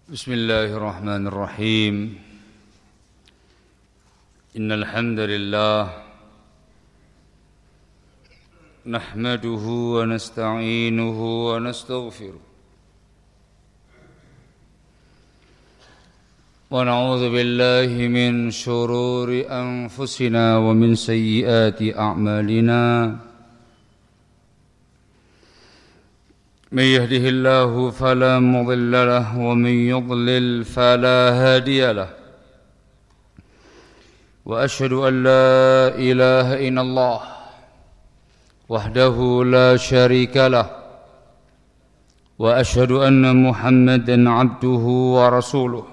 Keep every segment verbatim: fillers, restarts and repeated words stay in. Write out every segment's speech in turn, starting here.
Bismillahirrahmanirrahim. Innal hamdalillah nahmaduhu wa nasta'inuhu wa nastaghfiruh wa na'udzu billahi min shururi anfusina wa min sayyiati a'malina. من يهده الله فلا مضل له ومن يضلل فلا هادي له وأشهد أن لا إله إلا الله وحده لا شريك له وأشهد أن محمدا عبده ورسوله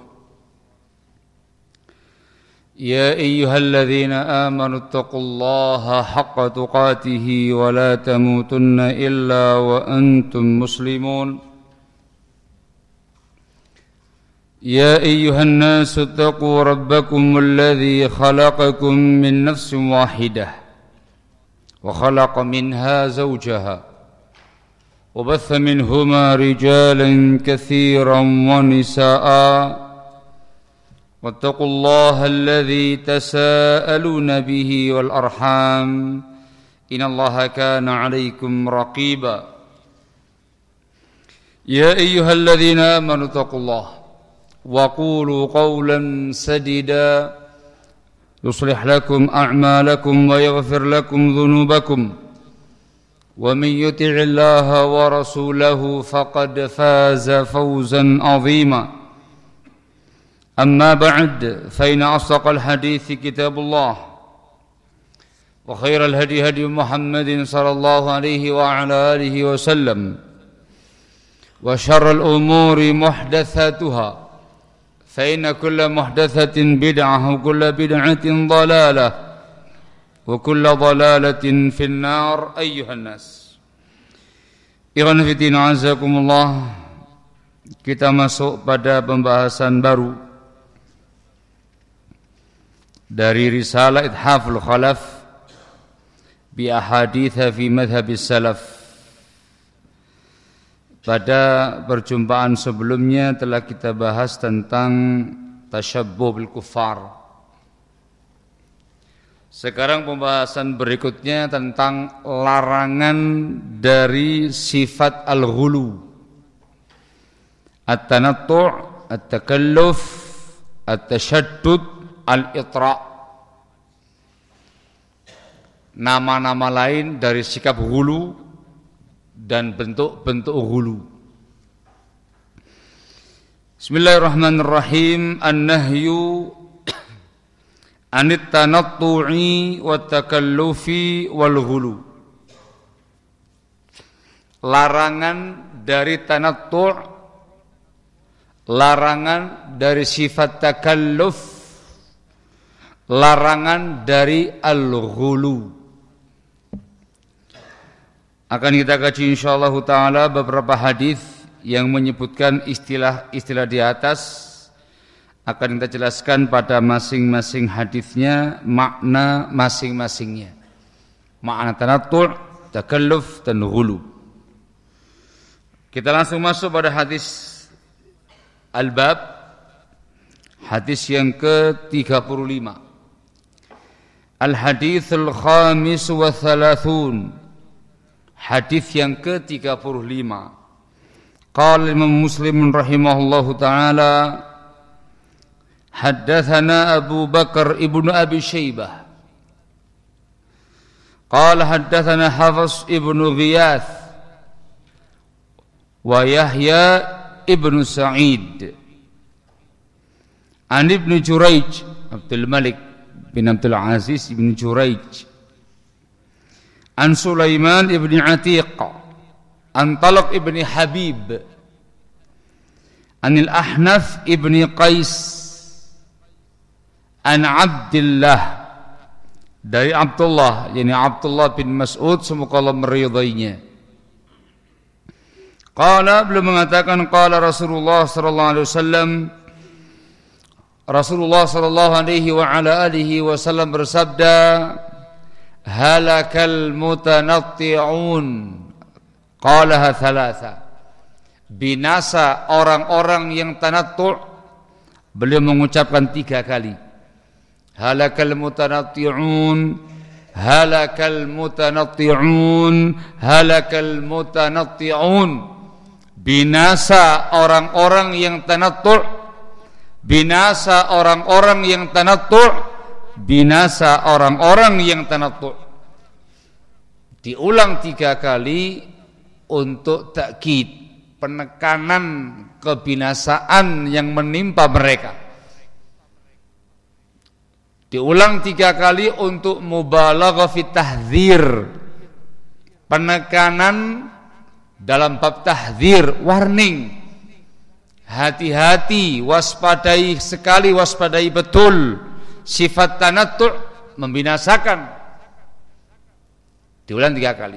يا أيها الذين آمنوا اتقوا الله حق تقاته ولا تموتن إلا وأنتم مسلمون يا أيها الناس اتقوا ربكم الذي خلقكم من نفس واحدة وخلق منها زوجها وبث منهما رجالا كثيرا ونساء واتقوا الله الذي تساءلون به والأرحام إن الله كان عليكم رقيبا يا أيها الذين آمنوا اتقوا الله وقولوا قولا سديدا يصلح لكم أعمالكم ويغفر لكم ذنوبكم ومن يطع الله ورسوله فقد فاز فوزا عظيما أما بعد فإن أصدق الحديث كتاب الله وخير الهدي هدي محمد صلى الله عليه وعلى آله وسلم وشر الأمور محدثاتها فإن كل محدثة بدعة وكل بدعة ضلالة وكل ضلالة في النار أيها الناس. Ikhwan fillah azakumullah. Kita masuk pada pembahasan baru dari risalah Ithaful Khalaf bi ahaditha fi madhhabis salaf. Pada perjumpaan sebelumnya telah kita bahas tentang tasyabbuh bil kuffar. Sekarang pembahasan berikutnya tentang larangan dari sifat al-ghulu, at-tanattu', at-takalluf, at-tashaddud, al-itra'. Nama-nama lain dari sikap ghulu dan bentuk-bentuk ghulu. Bismillahirrahmanirrahim. An-nahyu anit tanattu'i wat takallufi wal ghulu. Larangan dari tanattu', larangan dari sifat takalluf, larangan dari al-ghulu. Akan kita kaji insyaallah taala beberapa hadis yang menyebutkan istilah-istilah di atas. Akan kita jelaskan pada masing-masing hadisnya makna masing-masingnya. Makna tanattu', takalluf dan ghulu. Kita langsung masuk pada hadis al-bab, hadis yang ke tiga puluh lima. Al-hadithul khamis wa thalathun. Hadis yang ke tiga puluh lima. Qala Imam Muslim rahimahullahu taala, haddatsana Abu Bakar ibnu Abi Syaibah. Qala haddatsana Hafiz ibnu Ghiyath wa Yahya ibnu Sa'id. An Ibnu Jurayj, Abdul Malik bin Abdul Aziz ibn Jurayj. An Sulaiman ibn Atiq, an Talq ibn Habib, an Al-Ahnaf ibn Qais, an Abdullah, dari Abdullah, yakni Abdullah bin Mas'ud, semoga Allah meridainya. Qala, beliau mengatakan, qala Rasulullah sallallahu alaihi wasallam, Rasulullah sallallahu alaihi wa ala alihi wasallam bersabda, halakal mutanatti'un, qalaha thalatha. binasa orang-orang yang tanattu'. Beliau mengucapkan tiga kali. Halakal mutanatti'un, halakal mutanatti'un, halakal mutanatti'un. Binasa orang-orang yang tanattu', binasa orang-orang yang tanattu', binasa orang-orang yang tanattu'. Diulang tiga kali untuk takkid, penekanan kebinasaan yang menimpa mereka. Diulang tiga kali untuk mubalaghah fi tahdzir, penekanan dalam bab tahdzir, warning, hati-hati, waspadai sekali, waspadai betul. Sifat tanattu' membinasakan. Diulang tiga kali.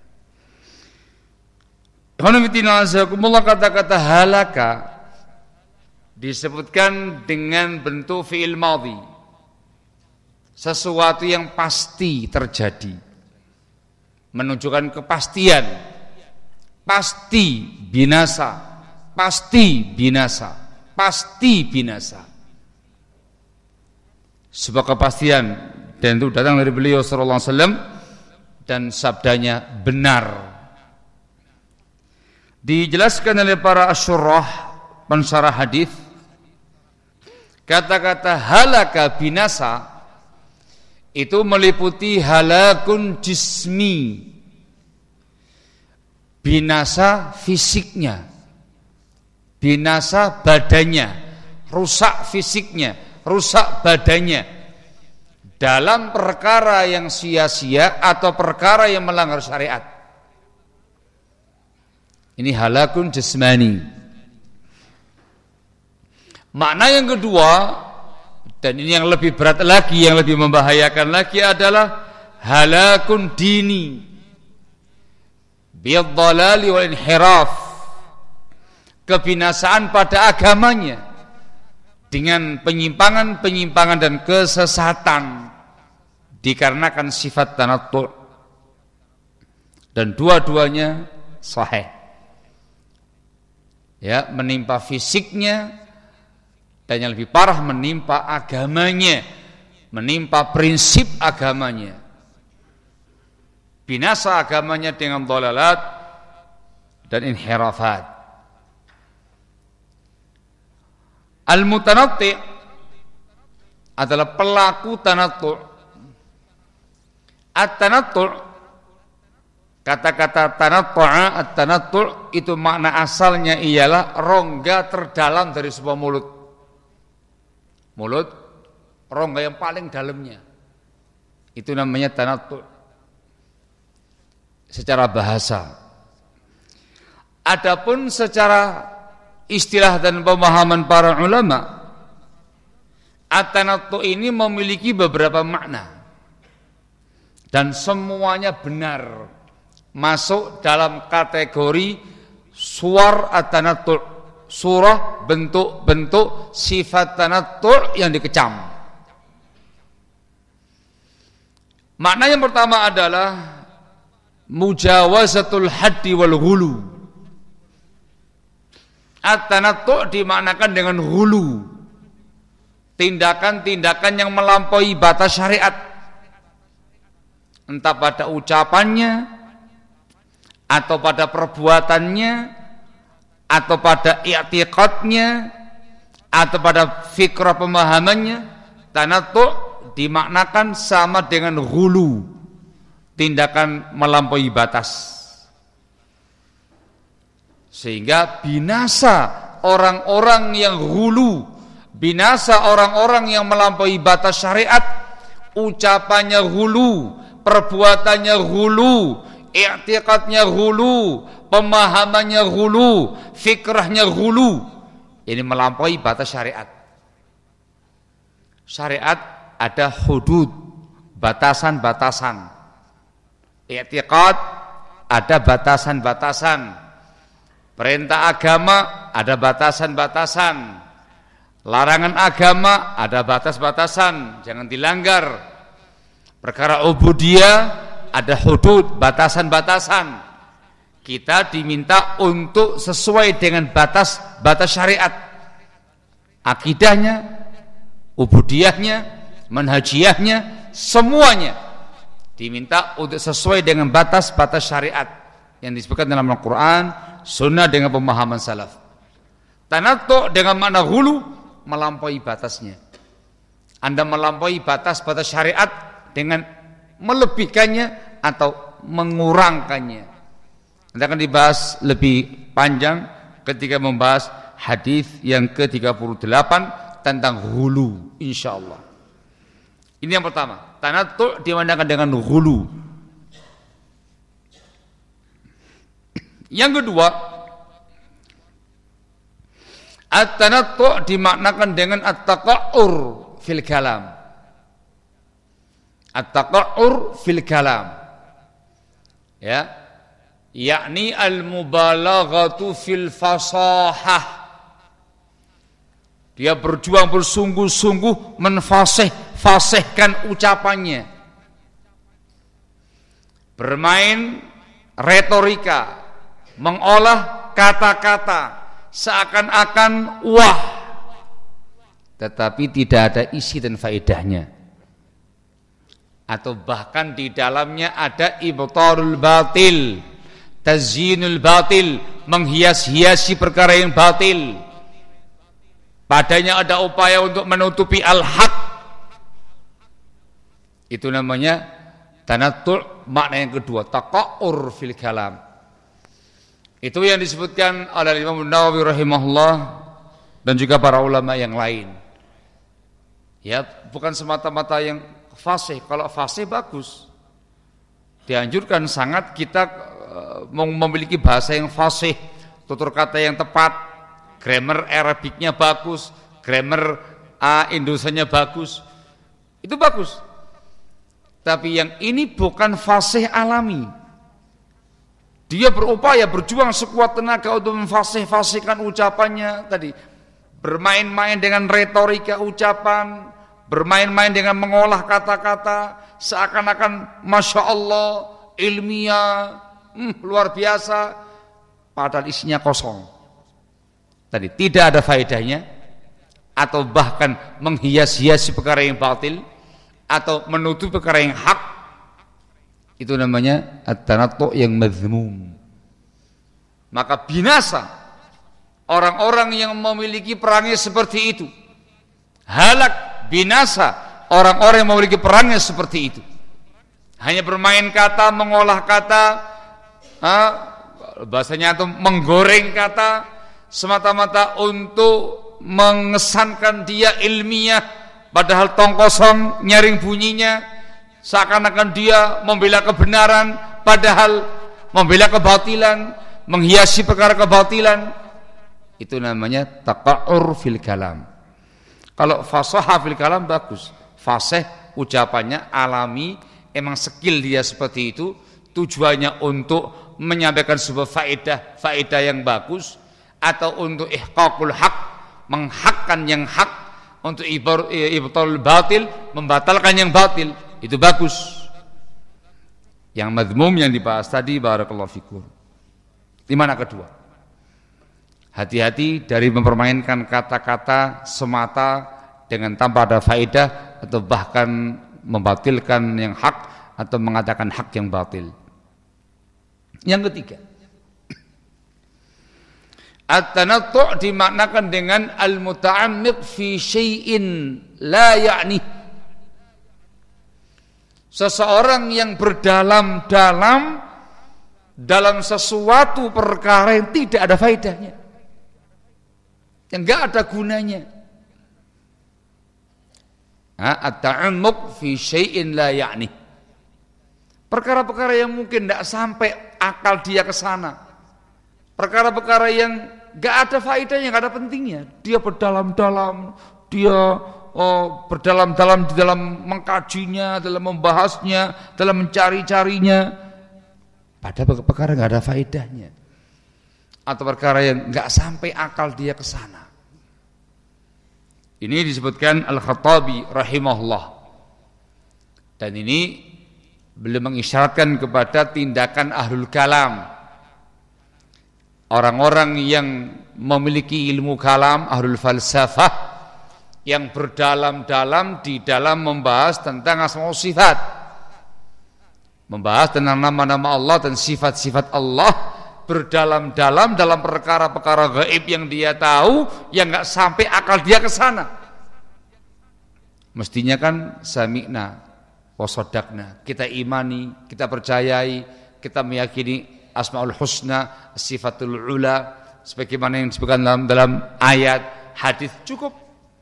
Kata-kata halaka disebutkan dengan bentuk fi'il madhi, sesuatu yang pasti terjadi, menunjukkan kepastian, pasti binasa, pasti binasa, pasti binasa. Sebuah kepastian, dan itu datang dari beliau sallallahu alaihi wasallam dan sabdanya benar. Dijelaskan oleh para asyurah, pensyarah hadis, kata-kata halaka binasa itu meliputi halakun jismi, binasa fisiknya, binasa badannya, rusak fisiknya, rusak badannya dalam perkara yang sia-sia atau perkara yang melanggar syariat. Ini halakun jasmani. Makna yang kedua, dan ini yang lebih berat lagi, yang lebih membahayakan lagi adalah halakun dini, bidhalali wal inhiraf, kebinasaan pada agamanya dengan penyimpangan-penyimpangan dan kesesatan dikarenakan sifat tanattu', dan dua-duanya sahih. Ya, menimpa fisiknya, dan yang lebih parah menimpa agamanya, menimpa prinsip agamanya. Binasa agamanya dengan dhalalat dan inhirafat. Al-mutanatti' adalah pelaku tanattu'. At-tanattu', kata-kata tanattu'a, at-tanattu' itu makna asalnya ialah rongga terdalam dari sebuah mulut. Mulut, rongga yang paling dalamnya. Itu namanya tanattu' secara bahasa. Adapun secara istilah dan pemahaman para ulama, at-tanattu' ini memiliki beberapa makna dan semuanya benar masuk dalam kategori suwar at-tanattu', surah bentuk-bentuk sifat tanattu' yang dikecam. Makna yang pertama adalah mujawazatul haddi wal ghulu. At-tanattu' dimaknakan dengan ghulu, tindakan-tindakan yang melampaui batas syariat, entah pada ucapannya, atau pada perbuatannya, atau pada i'tiqadnya, atau pada fikrah pemahamannya. Tanattu' dimaknakan sama dengan ghulu, tindakan melampaui batas. Sehingga binasa orang-orang yang ghulu, binasa orang-orang yang melampaui batas syariat, ucapannya ghulu, perbuatannya ghulu, i'tiqadnya ghulu, pemahamannya ghulu, fikrahnya ghulu. Ini melampaui batas syariat. Syariat ada hudud, batasan-batasan. I'tiqad ada batasan-batasan. Perintah agama ada batasan-batasan. Larangan agama ada batas-batasan, jangan dilanggar. Perkara ubudiyah ada hudud, batasan-batasan. Kita diminta untuk sesuai dengan batas-batas syariat. Akidahnya, ubudiyahnya, manhajiyahnya, semuanya diminta untuk sesuai dengan batas-batas syariat yang disebutkan dalam Al-Quran, sunnah dengan pemahaman salaf. Tanattu' dengan makna hulu, melampaui batasnya. Anda melampaui batas-batas syariat dengan melebihkannya atau mengurangkannya. Nanti akan dibahas lebih panjang ketika membahas hadis yang ke tiga puluh delapan tentang hulu, insyaallah. Ini yang pertama, tanattu' dimanakan dengan hulu. Yang kedua, at-tanattu' dimaknakan dengan at-taqa'ur fil kalam. At-taqa'ur fil kalam. Ya. Yakni al-mubalaghatu fil fasahah. Dia berjuang bersungguh-sungguh menfasih-fasihkan ucapannya. Bermain retorika, mengolah kata-kata seakan-akan wah, tetapi tidak ada isi dan faedahnya. Atau bahkan di dalamnya ada ibtalul batil, tazyinul batil, menghias-hiasi perkara yang batil. Padanya ada upaya untuk menutupi al-haq. Itu namanya tanattu'. Makna yang kedua, taqa'ur fil kalam. Itu yang disebutkan oleh Imam Nawawi rahimahullah dan juga para ulama yang lain. Ya, bukan semata-mata yang fasih. Kalau fasih bagus, dianjurkan sangat kita memiliki bahasa yang fasih, tutur kata yang tepat, grammar Arabiknya bagus, grammar uh, Indonesianya bagus, itu bagus. Tapi yang ini bukan fasih alami. Dia berupaya berjuang sekuat tenaga untuk memfasih-fasihkan ucapannya tadi, bermain-main dengan retorika ucapan, bermain-main dengan mengolah kata-kata seakan-akan masya Allah ilmiah, hmm, luar biasa, padahal isinya kosong. Tadi tidak ada faedahnya, atau bahkan menghias-hiasi perkara yang batil, atau menutup perkara yang hak. Itu namanya at-tanattu' yang mazmum. Maka binasa orang-orang yang memiliki perangai seperti itu. Halak, binasa orang-orang yang memiliki perangai seperti itu. Hanya bermain kata, mengolah kata, ha, bahasanya itu menggoreng kata semata-mata untuk mengesankan dia ilmiah, padahal tong kosong, nyaring bunyinya, seakan-akan dia membela kebenaran, padahal membela kebatilan, menghiasi perkara kebatilan. Itu namanya taqa'ur fil kalam. Kalau fasaha fil kalam bagus, fasih ucapannya alami, emang skill dia seperti itu, tujuannya untuk menyampaikan sebuah faedah, faedah yang bagus, atau untuk ihqaqul haq, menghakkan yang hak, untuk ibtalul batil, membatalkan yang batil, itu bagus. Yang madmum yang dibahas tadi, barakallahu fikum. Di mana kedua? Hati-hati dari mempermainkan kata-kata semata dengan tanpa ada faedah, atau bahkan membatilkan yang hak atau mengatakan hak yang batil. Yang ketiga, at-tanattu' dimaknakan dengan al-muta'ammiq fi syai'in la ya'ni. Seseorang yang berdalam-dalam dalam sesuatu perkara yang tidak ada faedahnya, yang enggak ada gunanya. At-ta'ammuq fi syai'in la ya'ni. Perkara-perkara yang mungkin tidak sampai akal dia ke sana. Perkara-perkara yang enggak ada faedahnya, enggak ada pentingnya. Dia berdalam-dalam, dia oh, berdalam-dalam di dalam mengkajinya, dalam membahasnya, dalam mencari-carinya. Padahal perkara enggak ada faedahnya. Atau perkara yang enggak sampai akal dia ke sana. Ini disebutkan Al-Khattabi rahimahullah. Dan ini beliau mengisyaratkan kepada tindakan ahlul kalam, orang-orang yang memiliki ilmu kalam, ahlul falsafah, yang berdalam-dalam di dalam membahas tentang asma wa sifat, membahas tentang nama-nama Allah dan sifat-sifat Allah, berdalam-dalam dalam perkara-perkara gaib yang dia tahu, yang nggak sampai akal dia ke sana. Mestinya kan sami'na wa sadaqna, kita imani, kita percayai, kita meyakini asmaul husna, sifatul ula, sebagaimana yang disebutkan dalam, dalam ayat hadis, cukup.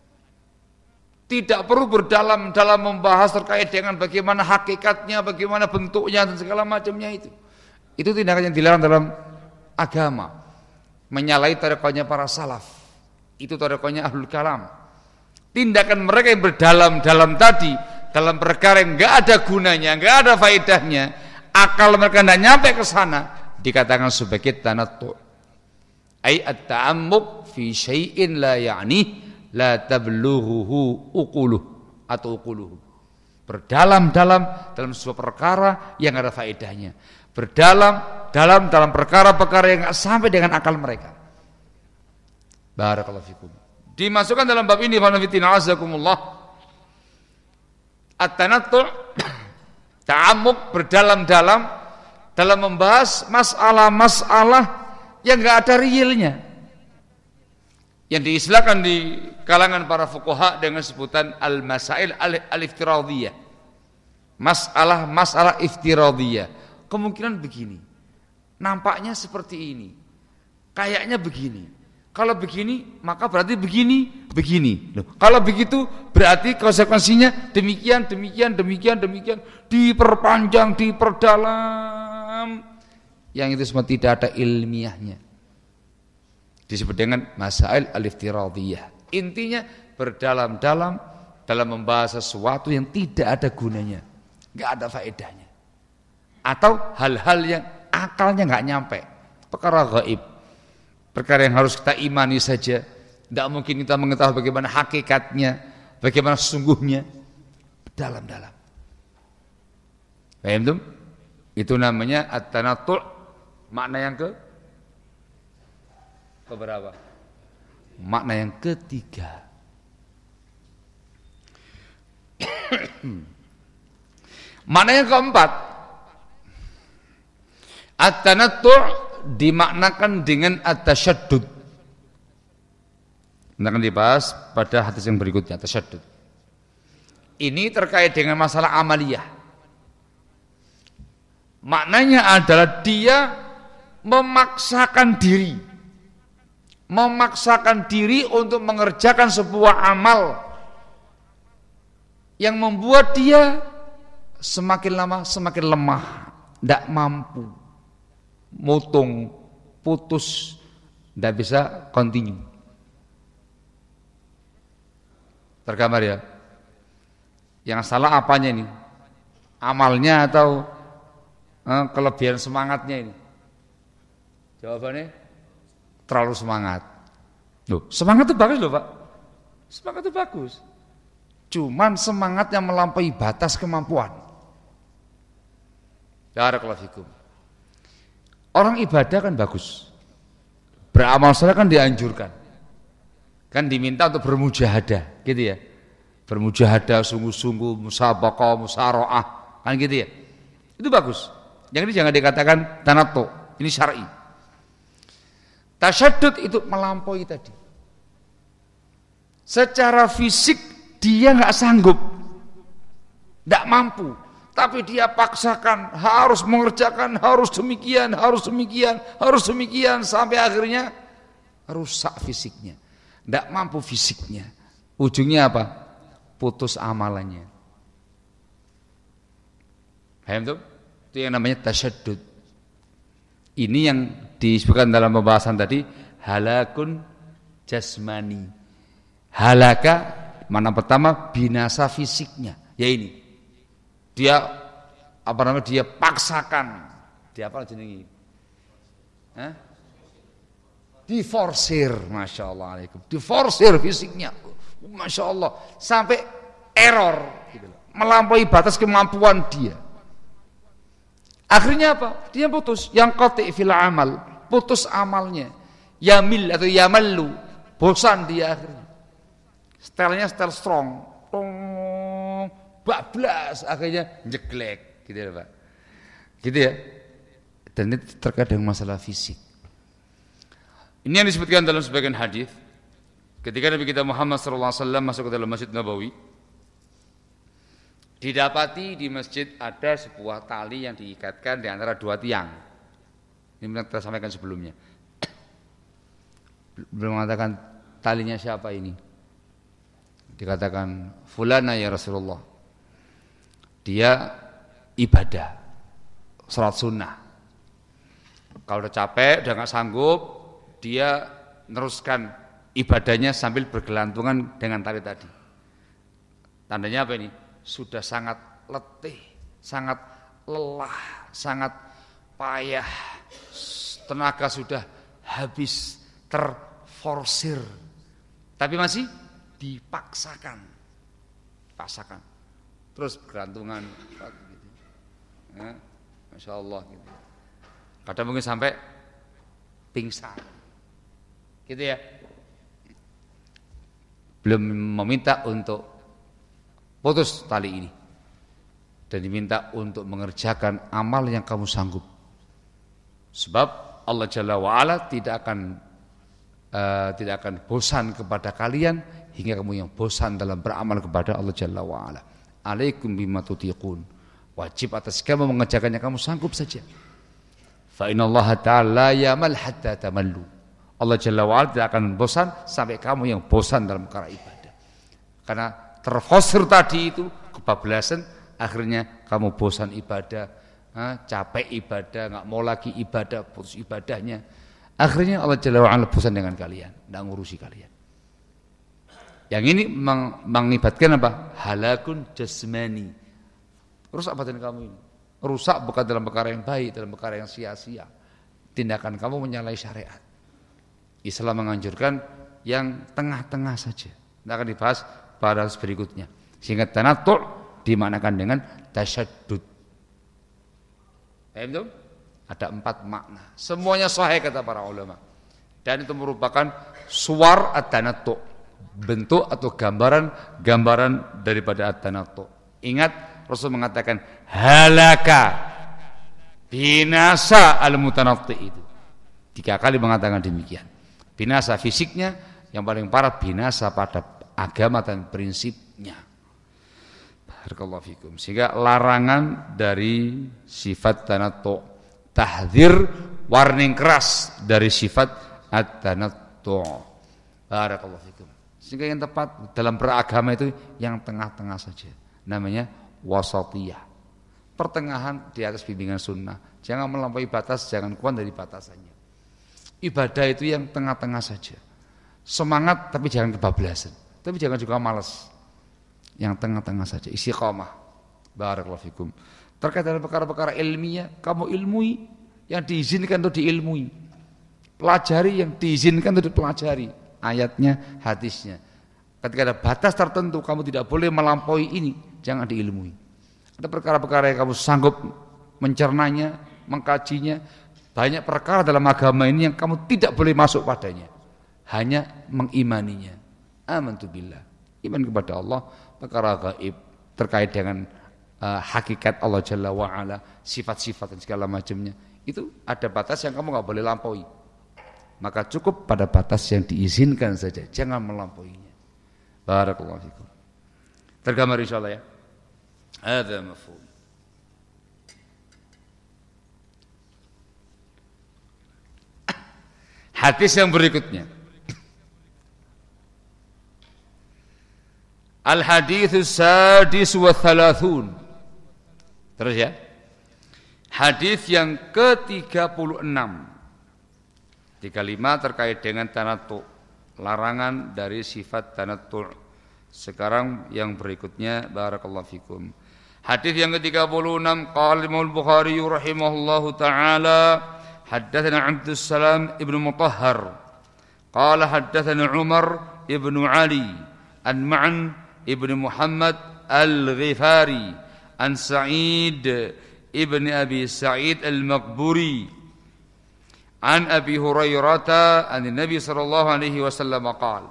Tidak perlu berdalam-dalam membahas terkait dengan bagaimana hakikatnya, bagaimana bentuknya dan segala macamnya itu. Itu tindakan yang dilarang dalam agama. Menyalahi tarekohnya para salaf. Itu tarekohnya ahlul kalam. Tindakan mereka yang berdalam-dalam tadi dalam perkara yang enggak ada gunanya, enggak ada faedahnya, akal mereka tidak nyampe ke sana, dikatakan sebagai tanattu'. Ai at-ta'ammuq fi syai'in la ya'ni la tablughuhu uquluh atau uquluhu. Berdalam-dalam dalam sebuah perkara yang ada faedahnya. Berdalam dalam dalam perkara-perkara yang enggak sampai dengan akal mereka. Barakallahu fikum. Dimasukkan dalam bab ini fanafitina azakumullah. At-tanattu' ta'ammuq, berdalam-dalam dalam membahas masalah-masalah yang enggak ada realnya, yang diistilahkan di kalangan para fuqaha dengan sebutan al-masail al-iftiradiyah. Masalah-masalah iftiradiyah. Kemungkinan begini, nampaknya seperti ini, kayaknya begini. Kalau begini, maka berarti begini, begini. Loh, kalau begitu, berarti konsekuensinya demikian, demikian, demikian, demikian. Diperpanjang, diperdalam. Yang itu semua tidak ada ilmiahnya. Disebut dengan masail al-iftiradiyah. Intinya berdalam-dalam dalam membahas sesuatu yang tidak ada gunanya, nggak ada faedahnya, atau hal-hal yang akalnya nggak nyampe, perkara gaib, perkara yang harus kita imani saja, tidak mungkin kita mengetahui bagaimana hakikatnya, bagaimana sesungguhnya, dalam-dalam. Paham tuh? Itu namanya at-tanattu'. Makna yang ke keberapa? Makna yang ketiga. Makna yang keempat, at-tanattu' dimaknakan dengan at-tasyaddud. Nanti akan dibahas pada hadis yang berikutnya, tasyaddud. Ini terkait dengan masalah amaliyah. Maknanya adalah dia memaksakan diri, memaksakan diri untuk mengerjakan sebuah amal yang membuat dia semakin lama semakin lemah, tidak mampu, mutung, putus, tidak bisa continue. Tergambar ya? Yang salah apanya ini? Amalnya atau eh, kelebihan semangatnya ini? Jawabannya terlalu semangat. Loh, semangat itu bagus loh Pak. Semangat itu bagus. Cuman semangat yang melampaui batas kemampuan. Barakallahu fikum. Orang ibadah kan bagus, beramal saleh kan dianjurkan, kan diminta untuk bermujahadah, gitu ya, bermujahadah sungguh-sungguh, musabaqah, musara'ah, kan gitu ya, itu bagus. Yang ini jangan dikatakan tanattu', ini syar'i. Tasyaddud itu melampaui tadi. Secara fisik dia nggak sanggup, nggak mampu. Tapi dia paksakan, harus mengerjakan, harus demikian, harus demikian, harus demikian, sampai akhirnya rusak fisiknya, tidak mampu fisiknya. Ujungnya apa? Putus amalannya. Paham tuh? Itu yang namanya tasyaddud. Ini yang disebutkan dalam pembahasan tadi, halakun jasmani. Halaka, mana pertama binasa fisiknya, ya ini. Dia apa namanya? Dia paksakan, dia apa jenenge? Hah? Diforsir, masya Allah alaikum. Diforsir fisiknya, masya Allah, sampai error, gitu, melampaui batas kemampuan dia. Akhirnya apa? Dia putus, yang qati' fil amal, putus amalnya. Yamil atau yamallu, bosan dia akhirnya. Stylenya style strong. Oh, bablas akhirnya jeglek gitu ya, Pak. Gitu ya. Dan ini terkait dengan masalah fisik. Ini yang disebutkan dalam sebagian hadis. Ketika Nabi kita Muhammad sallallahu alaihi wasallam masuk ke dalam Masjid Nabawi, didapati di masjid ada sebuah tali yang diikatkan di antara dua tiang. Ini yang kita sampaikan sebelumnya. Belum mengatakan talinya siapa ini. Dikatakan fulana ya Rasulullah. Dia ibadah, salat sunnah. Kalau udah capek, udah nggak sanggup, dia neruskan ibadahnya sambil bergelantungan dengan tali tadi. Tandanya apa ini? Sudah sangat letih, sangat lelah, sangat payah, tenaga sudah habis, terforsir, tapi masih dipaksakan, paksakan, terus bergantungan, gitu. Ya, Masya Allah, gitu. Kadang mungkin sampai pingsan, gitu ya. Belum meminta untuk putus tali ini dan diminta untuk mengerjakan amal yang kamu sanggup. Sebab Allah Jalla wa'ala tidak akan uh, tidak akan bosan kepada kalian hingga kamu yang bosan dalam beramal kepada Allah Jalla wa'ala. Alaikum bima tutiqun. Wajib atas kamu mengerjakan yang kamu sanggup saja. Fa innallaha ta'ala yamal hatta tamallu. Allah Jalla wa'ala tidak akan bosan sampai kamu yang bosan dalam perkara ibadah. Karena terfosir tadi itu kebablasan, akhirnya kamu bosan ibadah, ha, capek ibadah, nggak mau lagi ibadah, putus ibadahnya. Akhirnya Allah Jalla wa'ala bosan dengan kalian, nggak ngurusi kalian. Yang ini meng- mengibatkan apa? Halakun jasmani. Rusak badan kamu ini. Rusak bukan dalam perkara yang baik, dalam perkara yang sia-sia. Tindakan kamu menyalahi syariat. Islam menganjurkan yang tengah-tengah saja. Kita akan dibahas pada berikutnya. Sehingga tanattu' dimanakan dengan tasyaddud. Paham itu? Ada empat makna. Semuanya sahih kata para ulama. Dan itu merupakan suwar at-tanattu', bentuk atau gambaran-gambaran daripada at-tanattu'. Ingat Rasul mengatakan halaka, binasa al-mutanatti itu. Tiga kali mengatakan demikian. Binasa fisiknya, yang paling parah binasa pada agama dan prinsipnya. Barakallahu fikum. Sehingga larangan dari sifat tanattu', tahdzir, warning keras dari sifat at-tanattu'. Barakallahu fikum. Sehingga yang tepat dalam beragama itu yang tengah-tengah saja. Namanya wasatiyah. Pertengahan di atas bimbingan sunnah. Jangan melampaui batas, jangan kuat dari batasannya. Ibadah itu yang tengah-tengah saja. Semangat tapi jangan kebablasan. Tapi jangan juga malas. Yang tengah-tengah saja, istiqamah. Barakallahu fikum. Terkait dengan perkara-perkara ilmiah, kamu ilmui yang diizinkan untuk diilmui. Pelajari yang diizinkan untuk dipelajari. Ayatnya, hadisnya. Ketika ada batas tertentu, kamu tidak boleh melampaui ini, jangan diilmui. Ada perkara-perkara yang kamu sanggup mencernanya, mengkajinya. Banyak perkara dalam agama ini yang kamu tidak boleh masuk padanya. Hanya mengimaninya. Amantu billah. Iman kepada Allah, perkara gaib terkait dengan uh, hakikat Allah Jalla wa'ala, sifat-sifat dan segala macamnya. Itu ada batas yang kamu gak boleh lampaui. Maka cukup pada batas yang diizinkan saja, jangan melampauinya. Barakallahu fikum. Tergambar insyaallah ya. Hadza mafhum. Hadis yang berikutnya. Al-haditsus sadis wa thalathun. Terus ya. Hadis yang ke tiga puluh enam. tiga puluh lima terkait dengan tanattu', larangan dari sifat tanattu'. Sekarang yang berikutnya barakallahu fikum. Hadis yang ke tiga puluh enam qala Imam Bukhari rahimahullahu taala haddatsana Abdus Salam ibnu Mutahhar qala haddatsana Umar ibnu Ali an Ma'an ibnu Muhammad al-Ghifari an Sa'id ibn Abi Sa'id al-Maqburi An Abi Hurairah an Nabi sallallahu alaihi wasallam qala.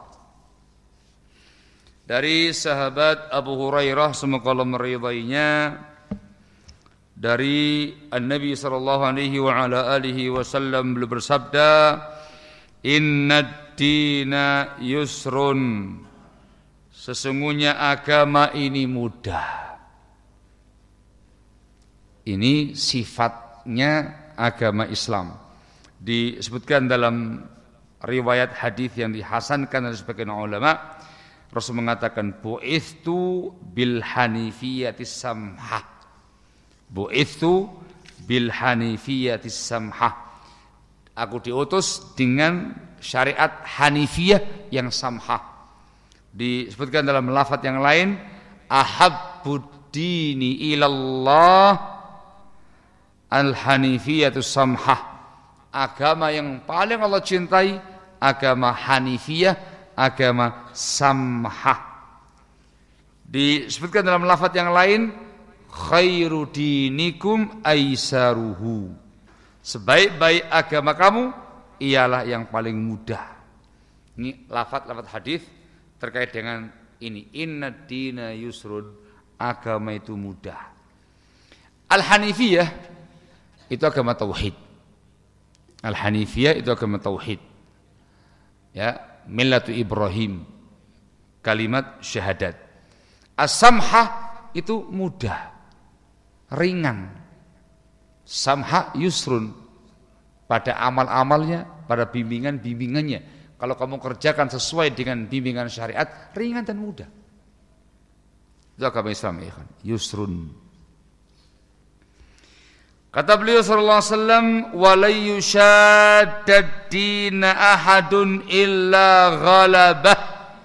Dari sahabat Abu Hurairah semoga Allah meridainya, dari An-Nabi sallallahu alaihi wa ala alihi wasallam beliau bersabda, "Innad dina yusrun." Sesungguhnya agama ini mudah. Ini sifatnya agama Islam. Disebutkan dalam riwayat hadis yang dihasankan oleh sebagian ulama, Rasul mengatakan bu'ithu bil hanifiyatis samhah. Bu'ithu bil hanifiyatis samhah. Aku diutus dengan syariat hanifiyah yang samhah. Disebutkan dalam lafaz yang lain, ahabbud dini ilallah al hanifiyatus samhah. Agama yang paling Allah cintai agama hanifiyah, agama samhah. Disebutkan dalam lafaz yang lain, khairu dinikum aisaruhu. Sebaik-baik agama kamu ialah yang paling mudah. Ini lafaz-lafaz hadis terkait dengan ini. Inna dina yusrun, agama itu mudah. Al-Hanifiyah itu agama tauhid. Al-Hanifiyah itu agama tauhid. Ya, millatu Ibrahim, kalimat syahadat. As-samhah itu mudah, ringan. Samhah yusrun, pada amal-amalnya, pada bimbingan-bimbingannya. Kalau kamu kerjakan sesuai dengan bimbingan syariat, ringan dan mudah. Itu agama Islam, ya kan? Yusrun. Kata beliau sallallahu alaihi wasallam, "Wa la yushaddad dina ahadun illa ghalabah."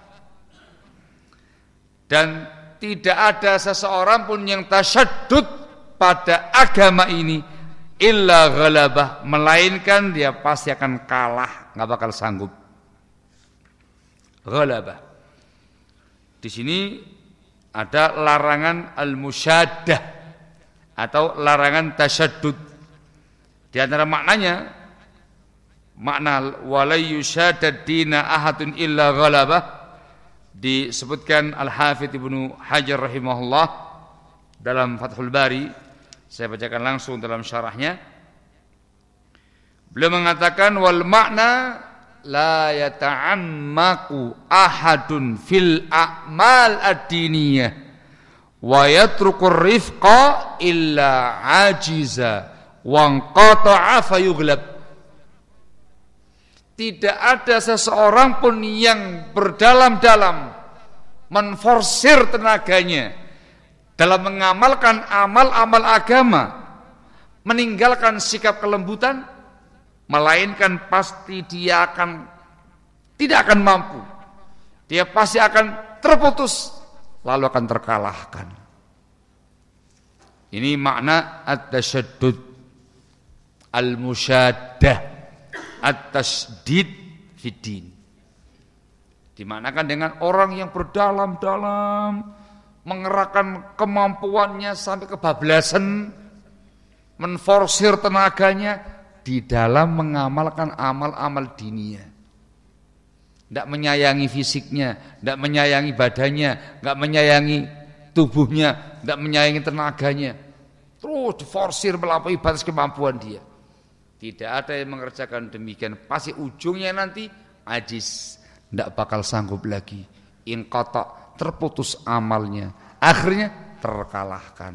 Dan tidak ada seseorang pun yang tasyaddud pada agama ini illa ghalabah, melainkan dia pasti akan kalah, enggak bakal sanggup. Ghalabah. Di sini ada larangan al-musyaddah atau larangan tasyaddud. Di antara maknanya, makna walay yushaddad dina ahadun illa ghalabah, disebutkan Al-Hafidz Ibnu Hajar rahimahullah dalam Fathul Bari. Saya bacakan langsung dalam syarahnya. Beliau mengatakan wal makna la yata'ammaku ahadun fil a'mal ad-diniyah wa yatrukur rifqa illa ajiza wangqata'a fayughlab. Tidak ada seseorang pun yang berdalam-dalam menforsir tenaganya dalam mengamalkan amal-amal agama, meninggalkan sikap kelembutan, melainkan pasti dia akan tidak akan mampu. Dia pasti akan terputus, lalu akan terkalahkan. Ini makna at-tasyaddud, al-musyaddah, at-tasdid fiddin. Dimanakan dengan orang yang berdalam-dalam mengerahkan kemampuannya sampai kebablasan, menforsir tenaganya di dalam mengamalkan amal-amal dinia. Tidak menyayangi fisiknya, tidak menyayangi badannya, tidak menyayangi tubuhnya, tidak menyayangi tenaganya. Terus diforsir melampaui batas kemampuan dia. Tidak ada yang mengerjakan demikian. Pasti ujungnya nanti ajis, tidak bakal sanggup lagi. Inqata, terputus amalnya. Akhirnya terkalahkan.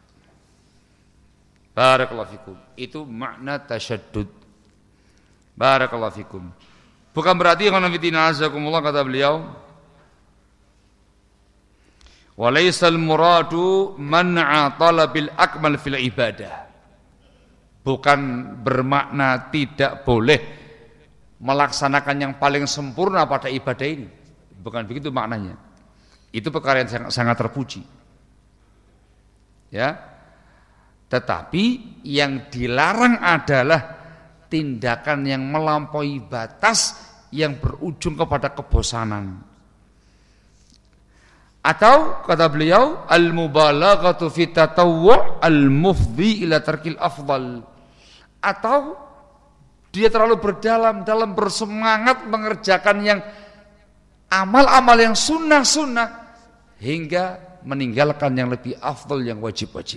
Barakallahu fikum. Itu makna tasyaddud. Barakallahu fikum. Bukan berarti kalau fitina azakumullah, kata beliau, walaysal muradu man'a talabil akmal fil ibadah. Bukan bermakna tidak boleh melaksanakan yang paling sempurna pada ibadah ini. Bukan begitu maknanya. Itu perkara yang sangat, sangat terpuji. Ya. Tetapi yang dilarang adalah tindakan yang melampaui batas yang berujung kepada kebosanan. Atau kata beliau, al-mubalaghatu fi tatawwu' al-mufdi ila tarkil afdal. Atau Dia terlalu berdalam dalam bersemangat mengerjakan yang amal-amal yang sunnah-sunnah hingga meninggalkan yang lebih afdal, yang wajib-wajib.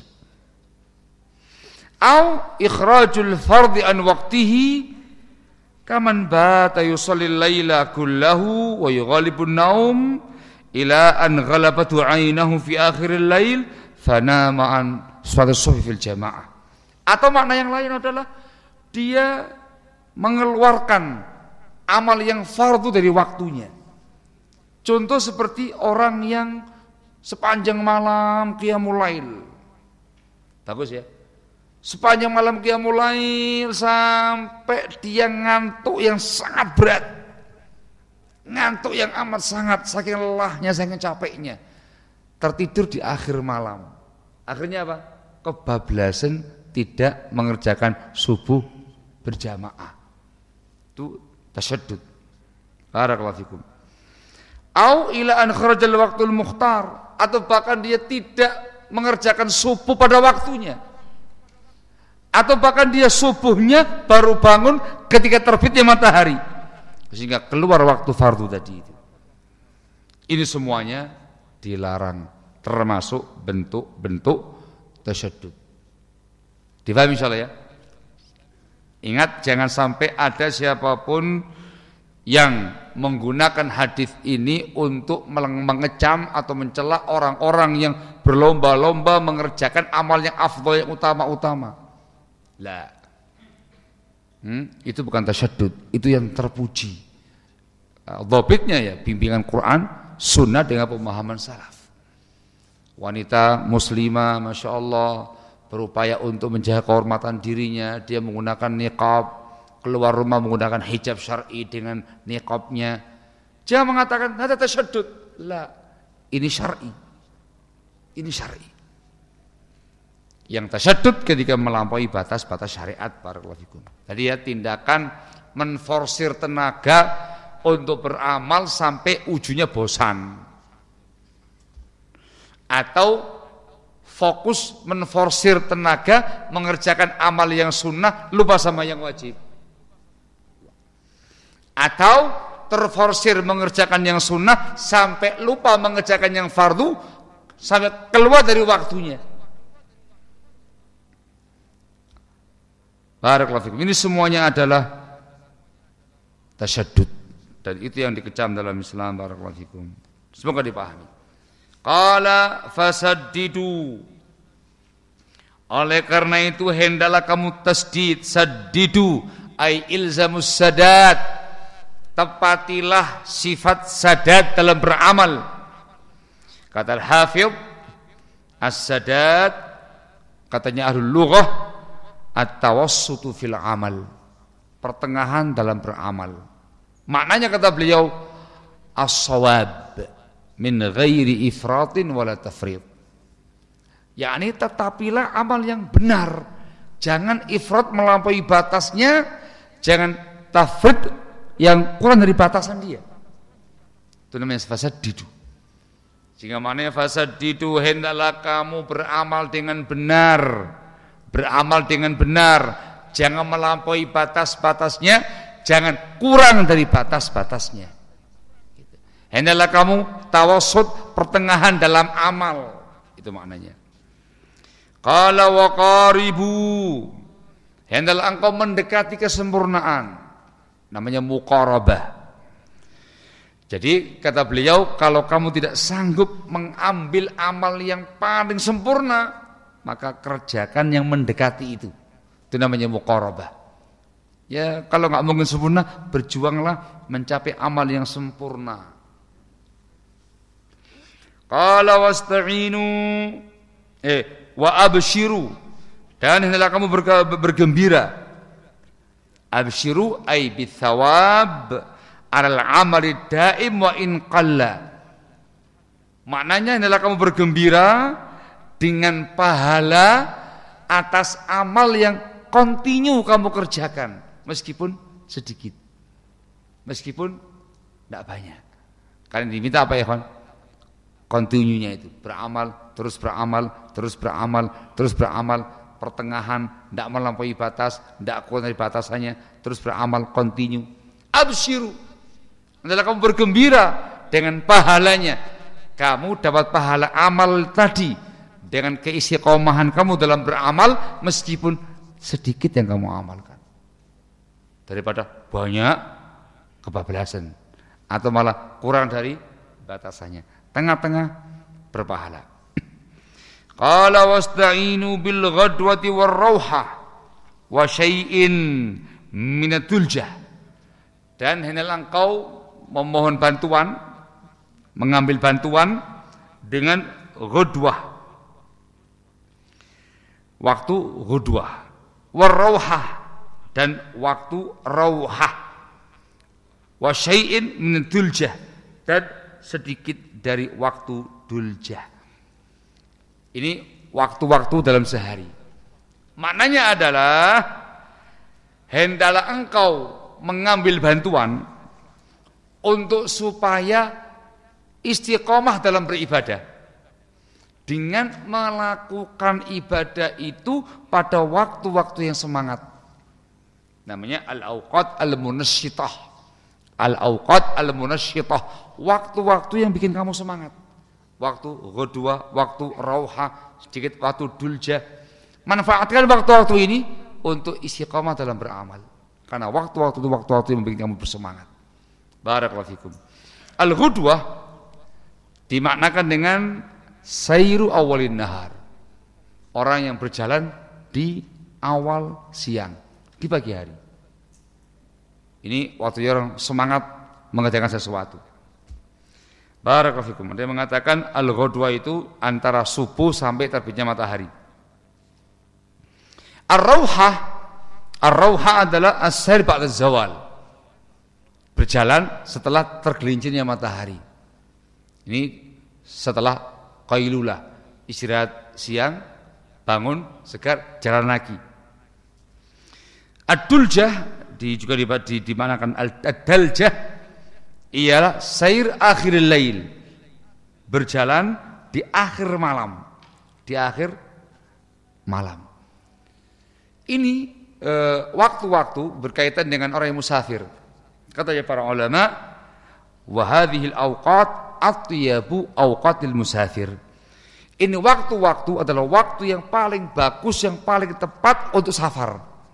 Au ikhrajul fardhi an waqtihi kaman bata yusallil laila kullahu wa yughalibun naum ila an ghalabatu 'ainahu fi akhiril lail fanama an salat subhi fil jamaah. Atau makna yang lain adalah dia mengeluarkan amal yang fardu dari waktunya. Contoh seperti orang yang sepanjang malam qiyamul lail. Bagus ya. Sepanjang malam qiyamul lail sampai dia ngantuk yang sangat berat. Ngantuk yang amat sangat, saking lelahnya, saking capeknya. Tertidur di akhir malam. Akhirnya apa? Kebablasan tidak mengerjakan subuh berjamaah. Itu tasyaddud. Barakallahu fikum. Au ila an kharajal waqtul mukhtar, atau bahkan dia tidak mengerjakan subuh pada waktunya. Atau bahkan dia subuhnya baru bangun ketika terbitnya matahari, sehingga keluar waktu fardu tadi itu. Ini semuanya dilarang, termasuk bentuk-bentuk tasyaddud. Difahami insyaallah ya? Ingat, jangan sampai ada siapapun yang menggunakan hadis ini untuk mengecam atau mencela orang-orang yang berlomba-lomba mengerjakan amal yang afdal, yang utama-utama. Lah, hmm, itu bukan tasyaddud, itu yang terpuji. Dhabitnya ya bimbingan Quran, sunnah dengan pemahaman salaf. Wanita muslimah, masya Allah, berupaya untuk menjaga kehormatan dirinya, dia menggunakan niqab, keluar rumah menggunakan hijab syar'i dengan niqabnya. Jangan mengatakan ada tasyaddud. Lah, ini syar'i. Ini syar'i. Yang tasyaddud ketika melampaui batas-batas syariat. Barakallahu fikum. Tadi ya, tindakan menforsir tenaga untuk beramal sampai ujungnya bosan, atau fokus menforsir tenaga mengerjakan amal yang sunnah, lupa sama yang wajib. Atau terforsir mengerjakan yang sunnah sampai lupa mengerjakan yang fardu, sampai keluar dari waktunya. Barakallahu fikum. Ini semuanya adalah tasyaddud, dan itu yang dikecam dalam Islam. Barakallahu fikum. Semoga dipahami. Qala fasaddidu, oleh karena itu hendaklah kamu tasdid. Saddidu ay ilzamus sadad, tepatilah sifat sadad dalam beramal. Kata Al-Hafidh as-sadad, katanya ahlul lughah, at-tawassutu fil amal, pertengahan dalam beramal. Maknanya kata beliau as-shawab min ghairi ifratin wala tafrid, yakni tetapilah amal yang benar, jangan ifrat melampaui batasnya, jangan tafrid yang kurang dari batasan dia. Itu namanya fasaddidu. Sehingga maknanya fasaddidu, hendaklah kamu beramal dengan benar, beramal dengan benar, jangan melampaui batas-batasnya, jangan kurang dari batas-batasnya. Hendaklah kamu tawassut, pertengahan dalam amal, itu maknanya. Qala wa qaribu, hendaklah engkau mendekati kesempurnaan, namanya muqarabah. Jadi kata beliau, kalau kamu tidak sanggup mengambil amal yang paling sempurna, maka kerjakan yang mendekati itu. Itu namanya muqarabah. Ya, kalau enggak mungkin sempurna, berjuanglah mencapai amal yang sempurna. Qala wasta'inu eh wa abshiru, dan hendaklah kamu bergembira. Abshiru ay bithawab alal amali daim wa in qalla. Maknanya hendaklah kamu bergembira dengan pahala atas amal yang kontinu kamu kerjakan, meskipun sedikit, meskipun tidak banyak. Kalian diminta apa ya kawan? Kontinunya itu, beramal, terus beramal, terus beramal, terus beramal, pertengahan, tidak melampaui batas, tidak kuat dari batasannya, terus beramal continue. Absyiru, adalah kamu bergembira dengan pahalanya. Kamu dapat pahala amal tadi dengan keistiqomahan kamu dalam beramal meskipun sedikit yang kamu amalkan, daripada banyak kebablasan atau malah kurang dari batasannya. Tengah-tengah berpahala. Qala wasta'inu bil ghadwati war rauha wa syai'in minaduljah. Dan hendaklah engkau memohon bantuan, mengambil bantuan dengan ghadwah, waktu ghadwah, war rauha, dan waktu rauhah, wa syai'in minaduljah, dan sedikit dari waktu duljah. Ini waktu-waktu dalam sehari. Maknanya adalah hendaklah engkau mengambil bantuan untuk supaya istiqomah dalam beribadah dengan melakukan ibadah itu pada waktu-waktu yang semangat. Namanya al-awqat al-munasyitah. Al-awqat al-munasyitah, waktu-waktu yang bikin kamu semangat. Waktu ghadwa, waktu rauha, sedikit waktu duljah. Manfaatkan waktu-waktu ini untuk istiqamah dalam beramal. Karena waktu-waktu itu waktu-waktu yang membuat kamu bersemangat. Barakallahu fikum. Al-ghadwa dimaknakan dengan sayru awalin nahar. Orang yang berjalan di awal siang, di pagi hari. Ini waktu orang semangat mengerjakan sesuatu. Barakallahu fikum. Dia mengatakan al-ghadwa itu antara subuh sampai terbitnya matahari. Ar-rauha, ar-rauha adalah as-sair ba'da zawal. Berjalan setelah tergelincirnya matahari. Ini setelah qailulah, istirahat siang, bangun, segar, jalan lagi. Ad-duljah di, juga dimanakan ad-daljah, ialah sair akhiril lail, berjalan di akhir malam, di akhir malam. Ini e, waktu-waktu berkaitan dengan orang yang musafir. Katanya para ulama, wa hadhil awqat atyabu awqatil musafir. Ini waktu-waktu adalah waktu yang paling bagus, yang paling tepat untuk safar.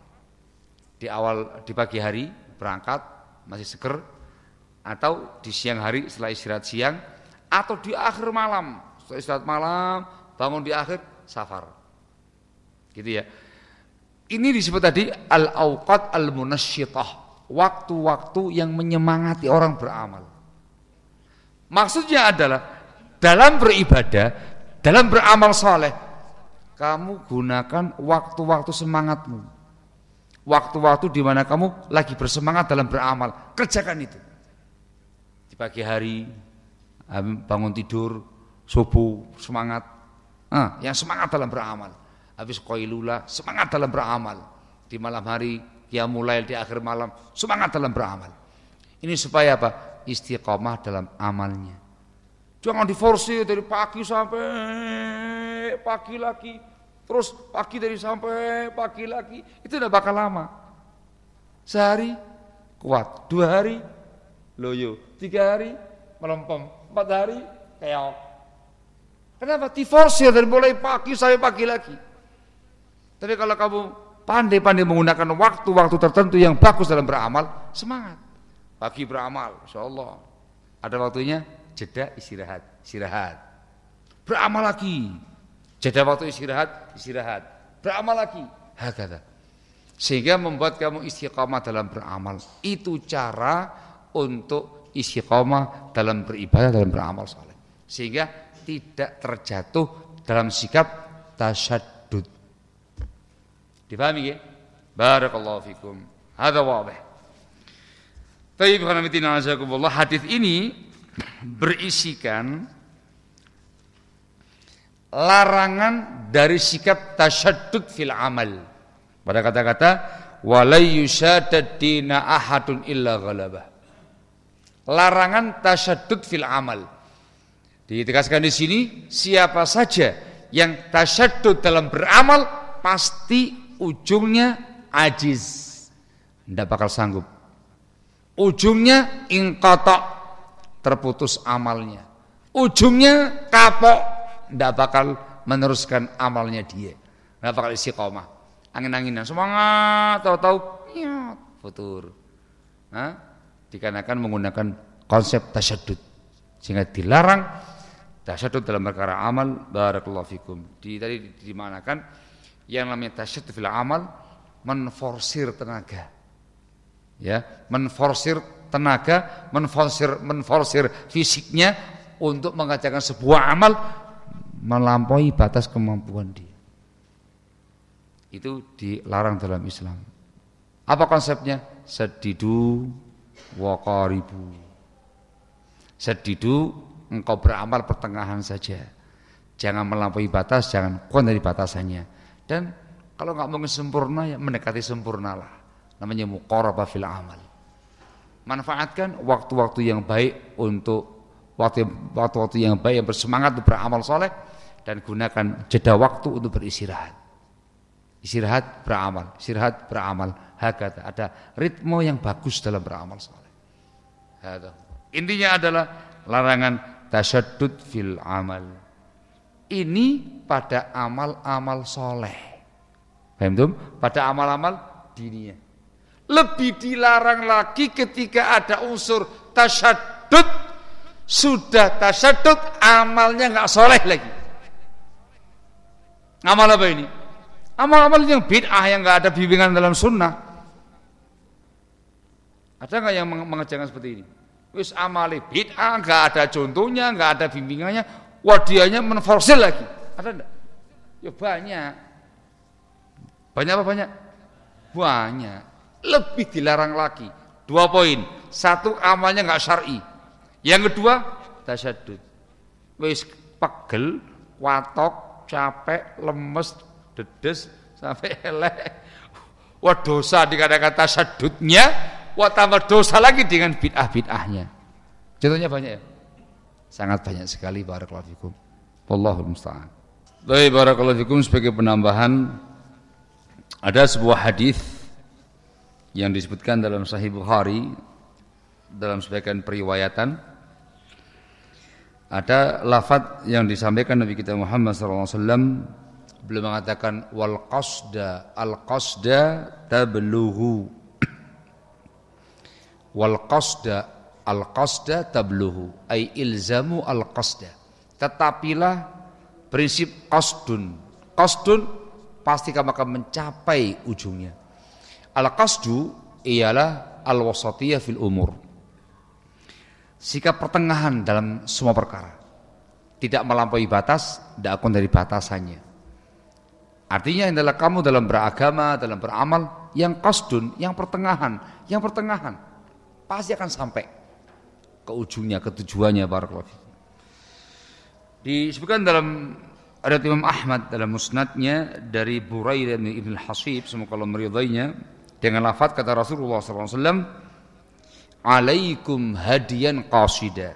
Di awal, di pagi hari berangkat masih seger, atau di siang hari setelah istirahat siang, atau di akhir malam setelah istirahat malam bangun di akhir safar, gitu ya. Ini disebut tadi al-awqat al-munasyitah, waktu-waktu yang menyemangati orang beramal. Maksudnya adalah dalam beribadah, dalam beramal saleh, kamu gunakan waktu-waktu semangatmu, waktu-waktu di mana kamu lagi bersemangat dalam beramal, kerjakan itu. Di pagi hari bangun tidur, subuh semangat, ah, yang semangat dalam beramal. Habis qailulah semangat dalam beramal. Di malam hari qiyamul lail, di akhir malam semangat dalam beramal. Ini supaya apa? Istiqamah dalam amalnya. Jangan diforsir dari pagi sampai pagi lagi, terus pagi dari sampai pagi lagi. Itu udah bakal lama. Sehari kuat, dua hari loyo, tiga hari melempem, empat hari keok. Kenapa? Diforsir dari mulai pagi sampai pagi lagi. Tapi kalau kamu pandai-pandai menggunakan waktu-waktu tertentu yang bagus dalam beramal, semangat. Pagi beramal, insyaallah. Ada waktunya, jeda istirahat, istirahat. Beramal lagi. Jeda waktu istirahat, istirahat. Beramal lagi. Hakata. Sehingga membuat kamu istiqamah dalam beramal. Itu cara untuk istiqamah dalam beribadah, dalam beramal saleh. Sehingga tidak terjatuh dalam sikap tasyaddud. Dipahami ya? Barakallahu fikum. Hadza wadih. Baik, khonamitina azakumullah. Hadis ini berisikan larangan dari sikap tasyaddud fil amal. Pada kata-kata walay yushadad dina ahadun illa ghalabah. Larangan tasyaddud fil amal. Ditegaskan di sini, siapa saja yang tasyaddud dalam beramal, pasti ujungnya ajiz, tidak bakal sanggup. Ujungnya inqata, terputus amalnya. Ujungnya kapok, tidak bakal meneruskan amalnya dia. Tidak bakal istiqomah. Angin-anginan, semangat, tahu-tahu, ya, futur. Nah, dikarenakan menggunakan konsep tasyadud, sehingga dilarang tasyadud dalam perkara amal. Barakallahu fikum. Di, tadi dimanakan yang namanya tasyadud fil amal, menforsir tenaga, ya, menforsir tenaga, menforsir, menforsir fisiknya untuk mengerjakan sebuah amal melampaui batas kemampuan dia. Itu dilarang dalam Islam. Apa konsepnya? Sedidu wa qaribu. Sedidu, engkau beramal pertengahan saja. Jangan melampaui batas, jangan kurang dari batasannya. Dan kalau enggak mungkin sempurna, ya mendekati sempurnalah. Namanya muqarabah fil amal. Manfaatkan waktu-waktu yang baik untuk waktu-waktu yang baik, yang bersemangat untuk beramal soleh, dan gunakan jeda waktu untuk beristirahat. Istirahat beramal, istirahat beramal. Hakata, ada ritme yang bagus dalam beramal soleh. Intinya adalah larangan tasyadud fil amal. Ini pada amal-amal soleh. Paham tuh? Pada amal-amal diniyah. Lebih dilarang lagi ketika ada unsur tasyadud. Sudah tasyadud, amalnya nggak soleh lagi. Amal apa ini? Amal-amal yang bid'ah, yang nggak ada bimbingan dalam sunnah. Ada nggak yang mengerjakan seperti ini? Wis amali bid'ah, nggak ada contohnya, nggak ada bimbingannya, wadiahnya menforsir lagi. Ada enggak? Ya banyak. Banyak apa banyak? Banyak. Lebih dilarang lagi. Dua poin. Satu, amalnya nggak syar'i. Yang kedua, tasyadud. Wis pegel, watok, capek, lemes, dedes sampai elek. Wah, dosa dikatakan tasyadudnya, wah tambah dosa lagi dengan bid'ah-bid'ahnya. Contohnya banyak ya? Sangat banyak sekali. Barakallahu fikum. Wallahul musta'an. Baik, barakallahu fikum, sebagai penambahan, ada sebuah hadis yang disebutkan dalam Sahih Bukhari dalam sebagian periwayatan. Ada lafaz yang disampaikan Nabi kita Muhammad sallallahu alaihi wasallam, beliau mengatakan wal qasda al qasda tablughu. Wal qasda al qasda tablughu, ay ilzamu al qasda. Tetapilah prinsip qasdun. Qasdun pasti kamu akan mencapai ujungnya. Al qasdu ialah al wasatiyah fil umur. Sikap pertengahan dalam semua perkara. Tidak melampaui batas, tidak akan dari batasannya. Artinya adalah kamu dalam beragama, dalam beramal, yang qasdun, yang pertengahan, yang pertengahan, pasti akan sampai ke ujungnya, ke tujuannya. Barakallahu fiik. Disebutkan dalam riwayat Imam Ahmad dalam musnadnya dari Buraidah bin Ibn al-Hasib, semoga Allah meridainya, dengan lafaz kata Rasulullah sallallahu alaihi wasallam, alaikum hadiyan qasida.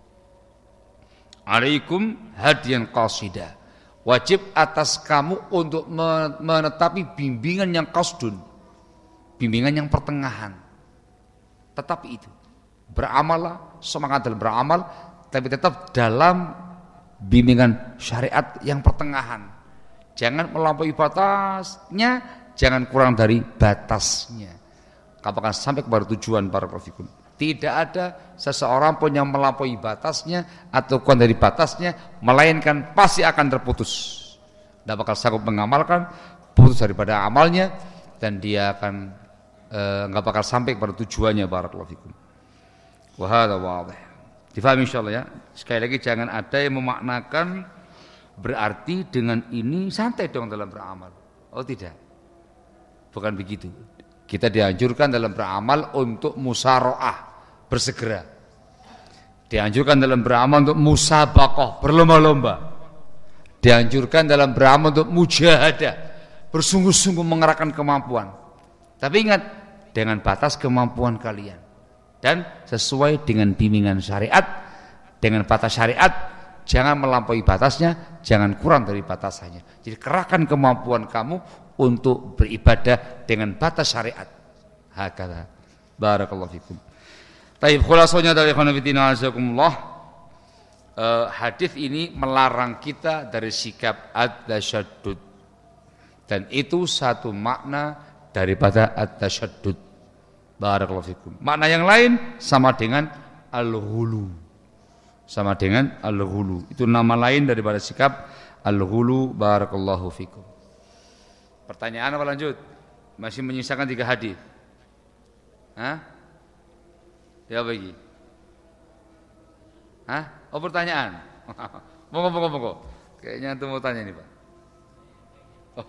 Alaikum hadiyan qasida. Wajib atas kamu untuk menetapi bimbingan yang qasdun, bimbingan yang pertengahan. Tetapi itu, beramallah, semangat dalam beramal, tapi tetap dalam bimbingan syariat yang pertengahan. Jangan melampaui batasnya, jangan kurang dari batasnya. Kamu akan sampai kepada tujuan. Barakallahu fikum. Tidak ada seseorang pun yang melampaui batasnya atau kurang dari batasnya, melainkan pasti akan terputus. Tidak bakal sanggup mengamalkan, putus daripada amalnya, dan dia akan enggak e, bakal sampai kepada tujuannya. Barakallahu fikum. Wa hadza wadih. Difahami insyaallah ya. Sekali lagi, jangan ada yang memaknakan berarti dengan ini santai dong dalam beramal. Oh tidak. Bukan begitu. Kita dianjurkan dalam beramal untuk musyaroah, bersegera. Dianjurkan dalam beramal untuk musabaqah, berlomba-lomba. Dianjurkan dalam beramal untuk mujahadah, bersungguh-sungguh mengerahkan kemampuan. Tapi ingat, dengan batas kemampuan kalian. Dan sesuai dengan bimbingan syariat, dengan batas syariat, jangan melampaui batasnya, jangan kurang dari batasannya. Jadi kerahkan kemampuan kamu untuk beribadah dengan batas syariat. Hakata. Barakallahu fikum. Taib khulasanya dari khonafidina azakumullah, uh, hadis ini melarang kita dari sikap at-tasyaddud, dan itu satu makna daripada at-tasyaddud. Barakallahu fikum. Makna yang lain sama dengan al-ghulu, sama dengan al-ghulu, itu nama lain daripada sikap al-ghulu. Barakallahu fikum. Pertanyaan apa lanjut? Masih menyisakan tiga hadis. Hah? Ya bagi. Hah? Oh pertanyaan. Monggo monggo monggo. Kayaknya antum mau tanya ini, Pak. Oh.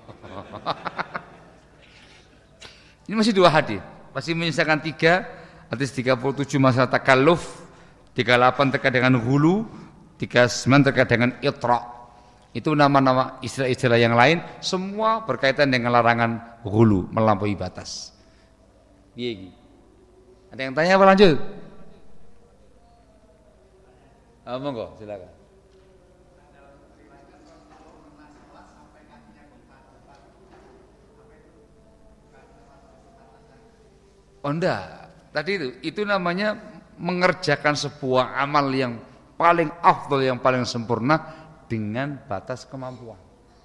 Ini masih dua hadis. Masih menyisakan tiga. Hadis tiga puluh tujuh masalah takalluf, tiga puluh delapan terkait dengan hulu, tiga puluh sembilan terkait dengan itra. Itu nama-nama istilah-istilah yang lain, semua berkaitan dengan larangan hulu, melampaui batas. Iya. Ada yang tanya apa lanjut? Oh, monggo, silakan. Oh enggak, tadi itu itu namanya mengerjakan sebuah amal yang paling afdal, yang paling sempurna dengan batas kemampuan.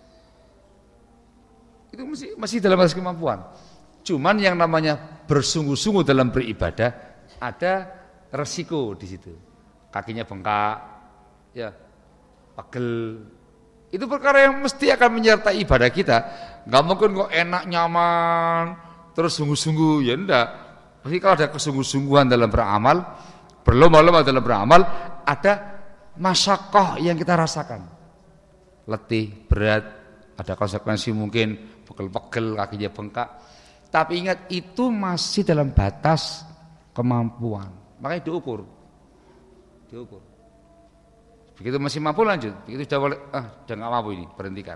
Itu masih masih dalam batas kemampuan. Cuman yang namanya bersungguh-sungguh dalam beribadah ada resiko di situ. Kakinya bengkak, ya, pegel. Itu perkara yang mesti akan menyertai ibadah kita. Enggak mungkin kok enak nyaman terus sungguh-sungguh, ya enggak. Pasti kalau ada kesungguh-sungguhan dalam beramal, berlomba-lomba dalam beramal, ada masyaqqah yang kita rasakan. Letih, berat, ada konsekuensi mungkin pegel-pegel, kakinya bengkak. Tapi ingat, itu masih dalam batas kemampuan. Makanya diukur. Diukur. Begitu masih mampu lanjut. Begitu sudah boleh, ah, sudah enggak mampu ini, berhentikan.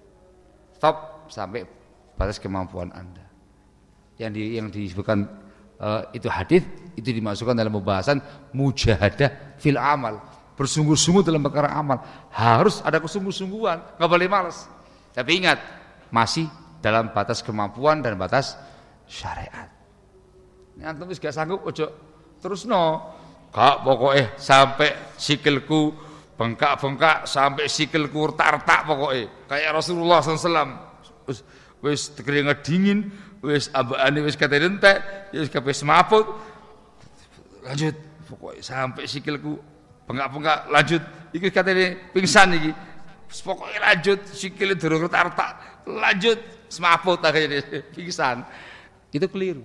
Stop sampai batas kemampuan Anda. Yang di, yang disebutkan uh, itu hadis, itu dimasukkan dalam pembahasan mujahadah fil amal. Bersungguh-sungguh dalam perkara amal. Harus ada kesungguh-sungguhan, enggak boleh malas. Tapi ingat, masih dalam batas kemampuan dan batas syariat. Ini antum wis gak sanggup ojo terusno. Gak pokoknya sampai sikilku bengkak-bengkak, sampai sikilku retak-retak pokoknya. Kayak Rasulullah sallallahu alaihi wasallam. Wis wis keringat dingin, wis abane wis kate entek, wis kabeh semaput. Lanjut pokoknya sampai sikilku bengkak-bengkak, lanjut iki katene pingsan iki. Pokoknya lanjut sikile durung retak-retak, lanjut semaput akhirnya pingsan. Itu keliru.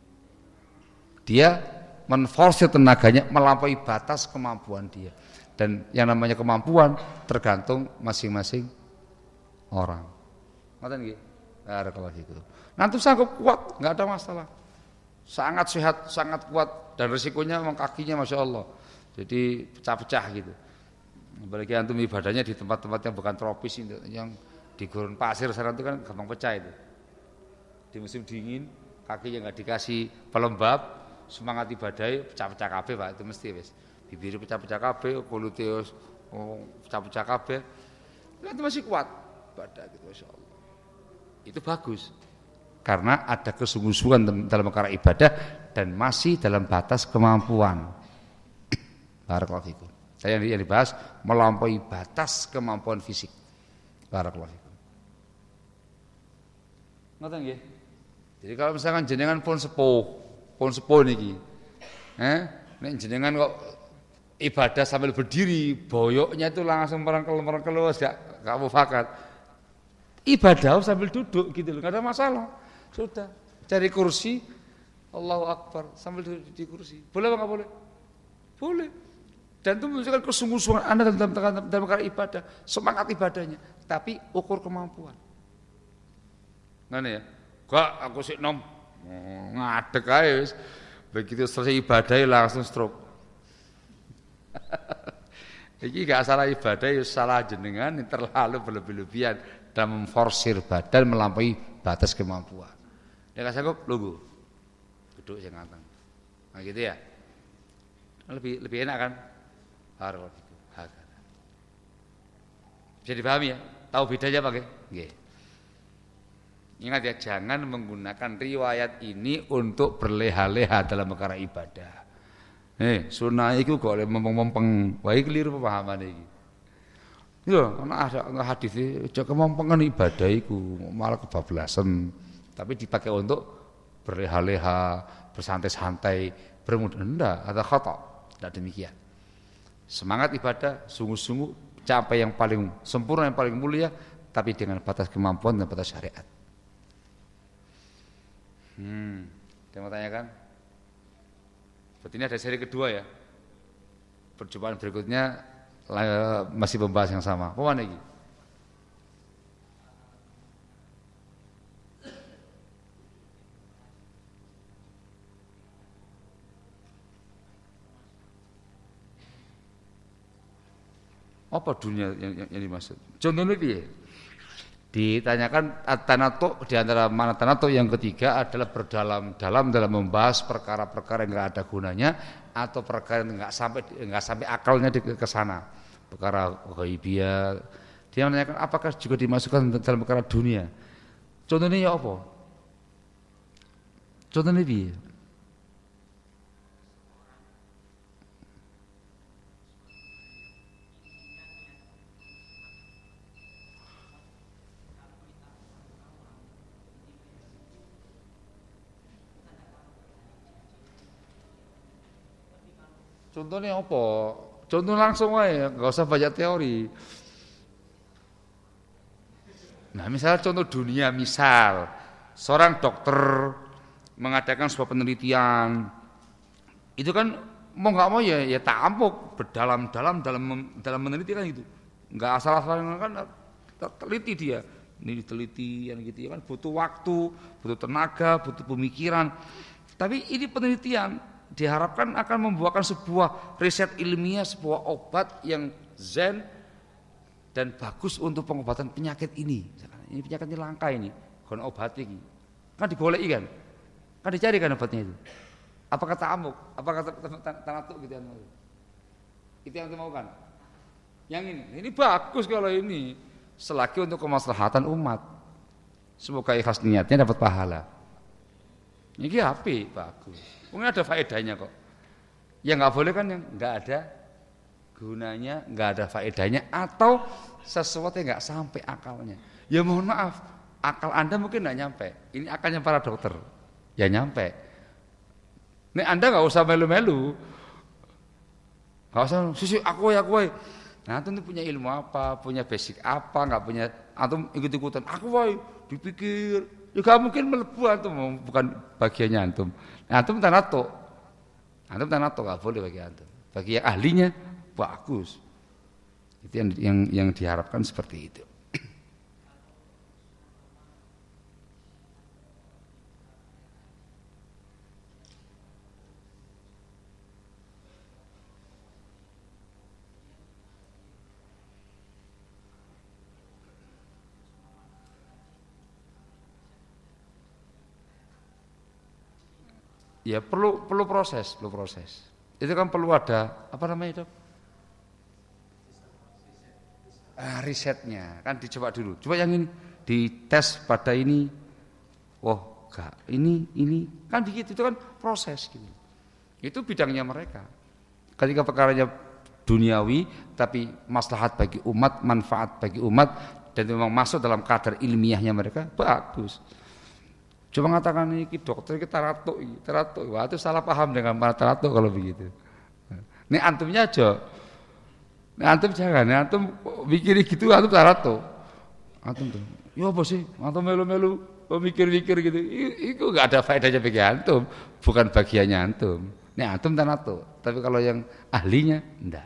Dia menforsir tenaganya melampaui batas kemampuan dia. Dan yang namanya kemampuan tergantung masing-masing orang. Ngoten nggih? Barakallahu fikum. Nanti sanggup kuat, enggak ada masalah. Sangat sehat, sangat kuat, dan resikonya memang kakinya Masya Allah. Jadi pecah-pecah gitu. Apalagi antum ibadahnya di tempat-tempat yang bukan tropis, yang di gurun pasir sana itu kan gampang pecah itu. Di musim dingin kakinya nggak dikasih pelembab, semangat ibadah pecah-pecah kabeh Pak, itu mesti wis. Bibir pecah-pecah kabeh, kulite oh, pecah-pecah kabeh. Itu masih kuat ibadah gitu Masya Allah. Itu bagus. Karena ada kesungguh-sungguhan dalam perkara ibadah dan masih dalam batas kemampuan. Barakallahu fikum. Saya yang dibahas melampaui batas kemampuan fisik. Barakallahu fikum. Ngoten nggih. Jadi kalau misalkan jenengan pun sepuh, pun sepuh niki. Eh, nek jenengan kok ibadah sambil berdiri, boyoknya itu langsung merengkel-merengkel wis gak gak mufakat. Ibadah sambil duduk gitu loh, enggak ada masalah. Sudah, cari kursi, Allahu Akbar sambil duduk di kursi. Boleh apa enggak boleh? Boleh. Dan itu menunjukkan kesungguh-sungguhan Anda dalam dalam dalam perkara ibadah, semangat ibadahnya, tapi ukur kemampuan. Ngene ya. Gak aku sik nom ngadeg ae wis. Begitu selesai ibadah langsung stroke. Iki gak salah ibadah, ya salah jenengan yang terlalu berlebih-lebihan dan memforsir badan melampaui batas kemampuan. Dia gak sanggup, lungguh. Duduk yang ngantang. Nah gitu ya. Lebih lebih enak kan? Harus. Bisa dipahami ya? Tahu bedanya Pak? Nggih. Ingat ya, jangan menggunakan riwayat ini untuk berleha-leha dalam perkara ibadah. Eh, sunah iku kok mempeng-mempeng, wae keliru pemahaman iki. Yo, ana ada hadis e aja kemempengan ibadah iku, malah kebablasan. Tapi dipakai untuk berleha-leha, bersantai-santai, bermudah. Enggak, ada khata. Tidak demikian. Semangat ibadah sungguh-sungguh capai yang paling sempurna, yang paling mulia, tapi dengan batas kemampuan dan batas syariat. Hmm, ada yang mau tanyakan? Berarti ini ada seri kedua ya. Perjumpaan berikutnya masih membahas yang sama. Apa mana lagi? Apa dunia yang, yang, yang dimaksud? Contohnya piye? Ditanyakan tanato, di antara mana tanato yang ketiga adalah berdalam-dalam dalam membahas perkara-perkara yang enggak ada gunanya atau perkara yang enggak sampai enggak sampai akalnya ke sana. Perkara ghaibiyah. Dia menanyakan apakah juga dimasukkan dalam perkara dunia? Contohnya ya apa? Contohnya piye? Contohnya apa? Contoh langsung aja, nggak usah banyak teori. Nah, misalnya contoh dunia, misal seorang dokter mengadakan sebuah penelitian, itu kan mau nggak mau ya ya tampuk berdalam-dalam dalam dalam meneliti kan itu, nggak asal-asalan kan teliti dia. Ini diteliti yang gitu ya kan butuh waktu, butuh tenaga, butuh pemikiran. Tapi ini penelitian diharapkan akan membuahkan sebuah riset ilmiah, sebuah obat yang zen dan bagus untuk pengobatan penyakit ini. Ini penyakit ini langka ini, kon obat ini. Kan digoleki kan? Kan dicari kan obatnya itu. Apakah ta'amuk? Apakah tanatuk gitu yang mau? Itu yang mau kan? Yang ini, ini bagus kalau ini selagi untuk kemaslahatan umat. Semoga ikhlas niatnya dapat pahala. Ini apik, bagus. Mungkin ada faedahnya kok. Yang nggak boleh kan yang nggak ada gunanya, nggak ada faedahnya atau sesuatu yang nggak sampai akalnya. Ya mohon maaf, akal Anda mungkin nggak nyampe. Ini akalnya para dokter, ya nyampe. Nih Anda nggak usah melu-melu, nggak usah sisi aku ya aku. Nah antum punya ilmu apa, punya basic apa, nggak punya antum ikut-ikutan. Aku woy, dipikir. Ya gak mungkin melebu antum, bukan bagiannya antum. Nah, antum tanato, antum tanato gak boleh bagi antum. Bagi yang ahlinya bagus. Itu yang yang, yang diharapkan seperti itu. Ya perlu perlu proses, perlu proses. Itu kan perlu ada apa namanya itu? Ah, risetnya kan dicoba dulu. Coba yang ini dites pada ini. Oh, enggak. Ini ini kan begitu itu kan proses gitu. Itu bidangnya mereka. Ketika perkaranya duniawi tapi maslahat bagi umat, manfaat bagi umat dan memang masuk dalam kadar ilmiahnya mereka, bagus. Cuma mengatakan ini dokter kita taratuk, taratuk. Wah itu salah paham dengan para taratuk kalau begitu. Ini antumnya aja. Ini antum jangan, ini antum mikir gitu antum taratuk. Antum tuh, ya apa sih? Antum melu-melu, mikir-mikir gitu. Itu nggak ada faedahnya bagi antum, bukan bagiannya antum. Ini antum taratuk. Tapi kalau yang ahlinya, enggak.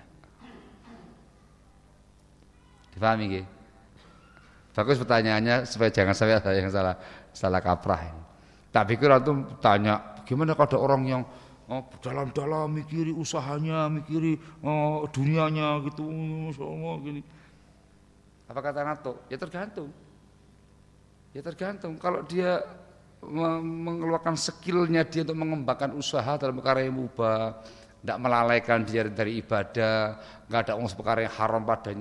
Dipahami nggih? Bagus pertanyaannya supaya jangan sampai ada yang salah salah kaprah ini. Tak pikir antum tanya gimana kalau ada orang yang oh, dalam-dalam mikiri usahanya, mikiri oh, dunianya gitu, semua gini. Apa kata Nato? Ya tergantung. Ya tergantung. Kalau dia mengeluarkan skillnya dia untuk mengembangkan usaha dalam perkara yang mubah, tidak melalaikan dia dari ibadah, nggak ada uang perkara yang haram padanya.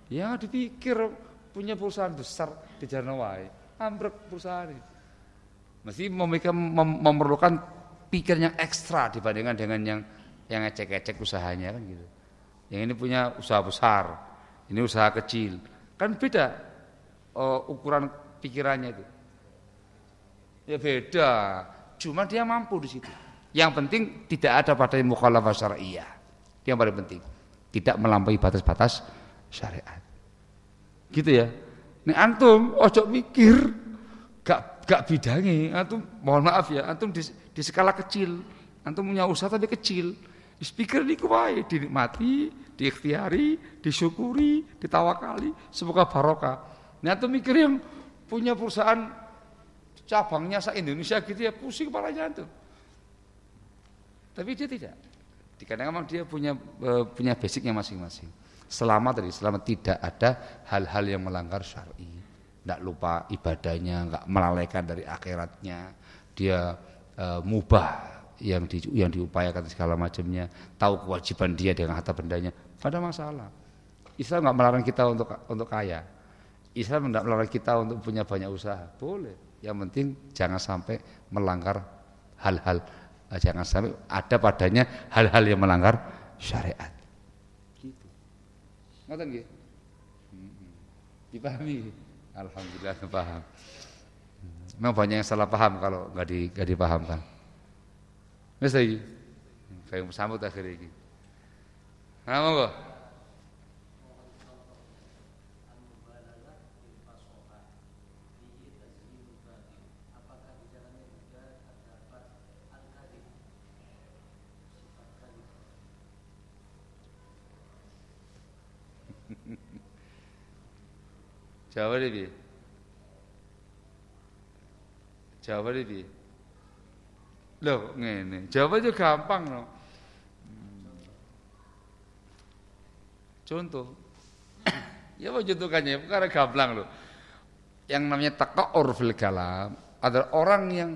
Ya dipikir punya perusahaan besar di Jarnawai, ambruk perusahaan ini. Mesti mem- memerlukan pikir yang ekstra dibandingkan dengan yang yang ecek-ecek usahanya kan gitu. Yang ini punya usaha besar, ini usaha kecil, kan beda uh, ukuran pikirannya itu. Ya beda, cuma dia mampu di situ. Yang penting tidak ada pada mukhalafah syar'iyyah. Itu yang paling penting. Tidak melampaui batas-batas syariat. Gitu ya. Nih antum ojo mikir gak gak bidangi, antum mohon maaf ya, antum di, di skala kecil, antum punya usaha tapi kecil. Speaker niku wae dinikmati, diikhtiari, disyukuri, ditawakali, semoga barokah. Nah, antum mikir yang punya perusahaan cabangnya se-Indonesia gitu ya, pusing kepalanya antum. Tapi dia tidak. Karena memang dia punya uh, punya basicnya masing-masing. Selama tadi, selama tidak ada hal-hal yang melanggar syar'i, tidak lupa ibadahnya, enggak melalaikan dari akhiratnya, dia uh, mubah yang di, yang diupayakan segala macamnya, tahu kewajiban dia dengan harta bendanya, ada masalah. Islam enggak melarang kita untuk untuk kaya. Islam enggak melarang kita untuk punya banyak usaha, boleh. Yang penting jangan sampai melanggar hal-hal, jangan sampai ada padanya hal-hal yang melanggar syariat. Gitu. Ngoten nggih? Dipahami? Alhamdulillah paham. Memang banyak yang salah paham kalau enggak di enggak dipahamkan. Wis iki. Kayak sambut akhir iki. Ha monggo. Jawab piye? Jawab piye? Loh, ngene. Jawab aja gampang loh. Contoh. Ya apa contohnya? Karena gamblang loh. Yang namanya taqa'ur fil kalam adalah orang yang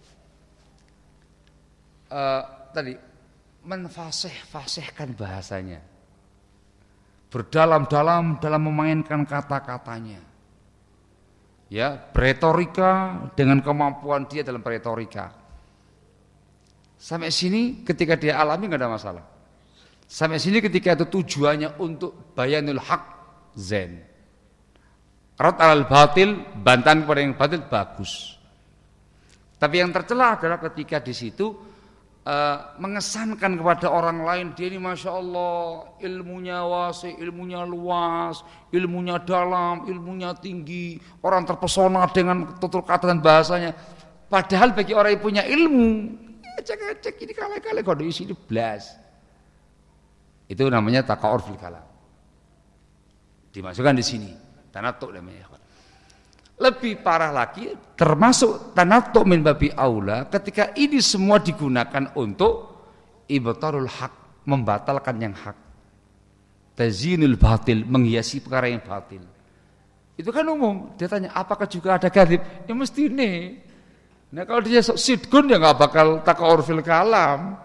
uh, tadi menfasih-fasihkan bahasanya. Berdalam-dalam dalam memainkan kata-katanya. Ya, beretorika dengan kemampuan dia dalam beretorika. Sampai sini ketika dia alami enggak ada masalah. Sampai sini ketika itu tujuannya untuk bayanul haq zen. Rad al batil, bantahan kepada yang batil bagus. Tapi yang tercela adalah ketika di situ uh, mengesankan kepada orang lain dia ini masya Allah ilmunya wasi, ilmunya luas, ilmunya dalam, ilmunya tinggi, orang terpesona dengan tutur kata dan bahasanya. Padahal bagi orang yang punya ilmu, cek-cek ini kali-kali kode isi ini belas. Itu namanya taqa'ur fil kalam. Dimasukkan di sini. Tanatuk namanya. Lebih parah lagi, termasuk tanatuk min babi aula ketika ini semua digunakan untuk ibtarul haq, membatalkan yang hak. Tazinul batil, menghiasi perkara yang batil. Itu kan umum. Dia tanya, apakah juga ada kadhib? Ya mesti nih. Nah kalau dia sidqun ya enggak bakal taqa'ur fil kalam.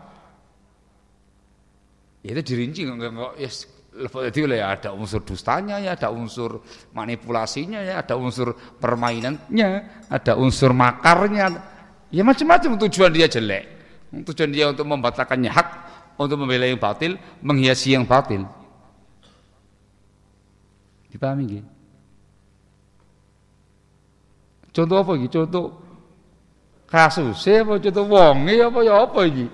Ya itu dirinci enggak enggak ya itu ya ada unsur dustanya ya, ada unsur manipulasinya ya, ada unsur permainannya, ada unsur makarnya. Ya macam-macam tujuan dia jelek. Tujuan dia untuk membatalkannya hak, untuk membela yang batil, menghiasi yang batil. Dipahami nggih? Contoh apa iki? Contoh kasus apa contoh wonge apa ya apa iki?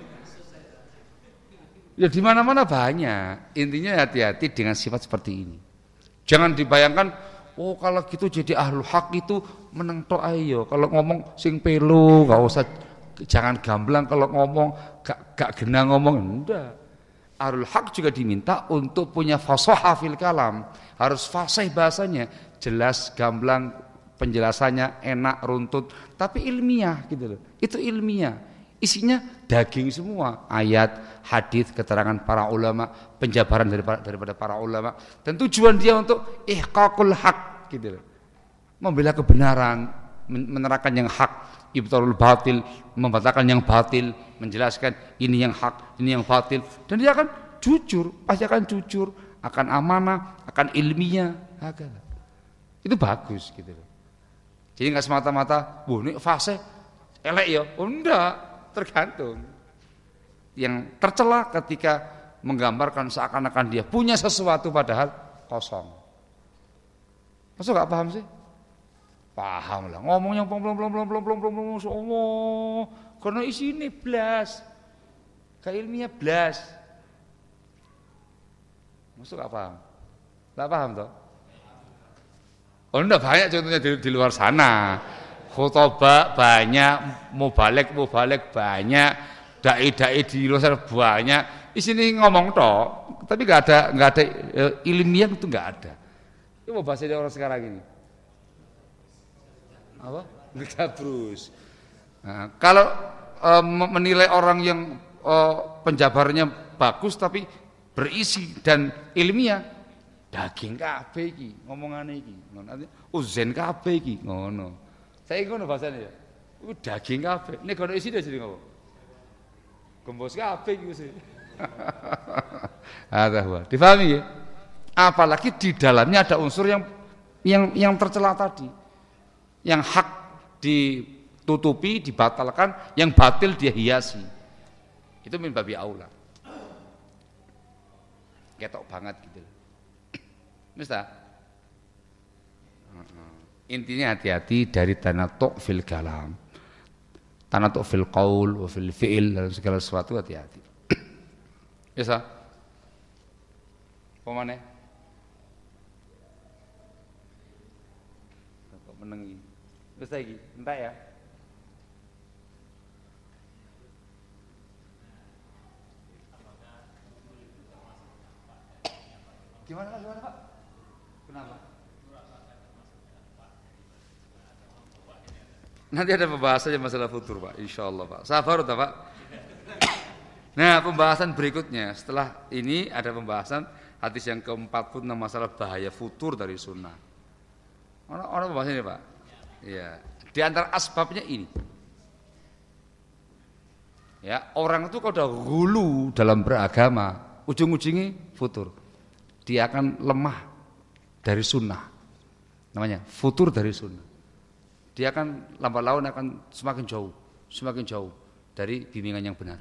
Ya di mana-mana banyak. Intinya hati-hati dengan sifat seperti ini. Jangan dibayangkan, oh kalau gitu jadi ahlul haq itu meneng tok ayo. Kalau ngomong sing pelu, enggak usah, jangan gamblang kalau ngomong gak gak genah ngomong. Enggak. Ahlul haq juga diminta untuk punya fasahah fil kalam. Harus fasih bahasanya, jelas, gamblang, penjelasannya enak, runtut, tapi ilmiah gitu loh. Itu ilmiah. Isinya daging semua, ayat, hadis, keterangan para ulama, penjabaran daripada, daripada para ulama, dan tujuan dia untuk ihqaqul haq gitu loh. Membela kebenaran, menerangkan yang hak, ibtalul batil, membatalkan yang batil, menjelaskan ini yang hak, ini yang batil, dan dia akan jujur, pasti akan jujur, akan amanah, akan ilmiah, hakala. Itu bagus gitu loh. Jadi nggak semata-mata, "Wah, ini fase elek ya." Oh, enggak, tergantung. Yang tercela ketika menggambarkan seakan-akan dia punya sesuatu padahal kosong. Masa nggak paham sih? Paham lah. Ngomongnya belum belum belum belum belum belum belum belum Allah. Karena isinya blas. Kayak ilmiah blas. Masa nggak paham? Nggak paham toh? Oh, enggak banyak contohnya di, di luar sana. Khutbah banyak, mubalek mubalek banyak, dai-dai di luar sana banyak. Di sini ngomong toh, tapi nggak ada nggak ada ilmiah itu nggak ada. Ini mau bahasa orang sekarang ini. Apa? Gabrus. Nah, kalau e, menilai orang yang e, penjabarannya bagus tapi berisi dan ilmiah, daging kabeh iki ngomongane iki ngono uzen kabeh iki ngono saya ngono bahasane ya iku daging kabeh nek ono isine jadi ngopo gembos kabeh iki wis ada huwa difahami ya apalagi di dalamnya ada unsur yang yang yang tercela tadi yang hak ditutupi dibatalkan yang batil dia hiasi itu min babi aula ketok banget gitu. Mesta? Intinya hati-hati dari tanatuk fil kalam, tanatuk fil qaul, fil fi'il dalam segala sesuatu hati-hati. Bisa? Pemane? Kok menengi? Bisa lagi? Entah ya. Gimana Pak? Gimana Pak? Kenapa? Nanti ada pembahasannya masalah futur Pak, insya Allah Pak. Sabar udah Pak. Nah pembahasan berikutnya setelah ini ada pembahasan hadis yang keempat puluh enam masalah bahaya futur dari sunnah. Orang-orang pembahasannya Pak. Iya. Di antara asbabnya ini. Ya orang itu kalau udah hulu dalam beragama, ujung-ujungnya futur. Dia akan lemah dari sunnah, namanya futur dari sunnah. Dia akan lambat laun akan semakin jauh, semakin jauh dari bimbingan yang benar.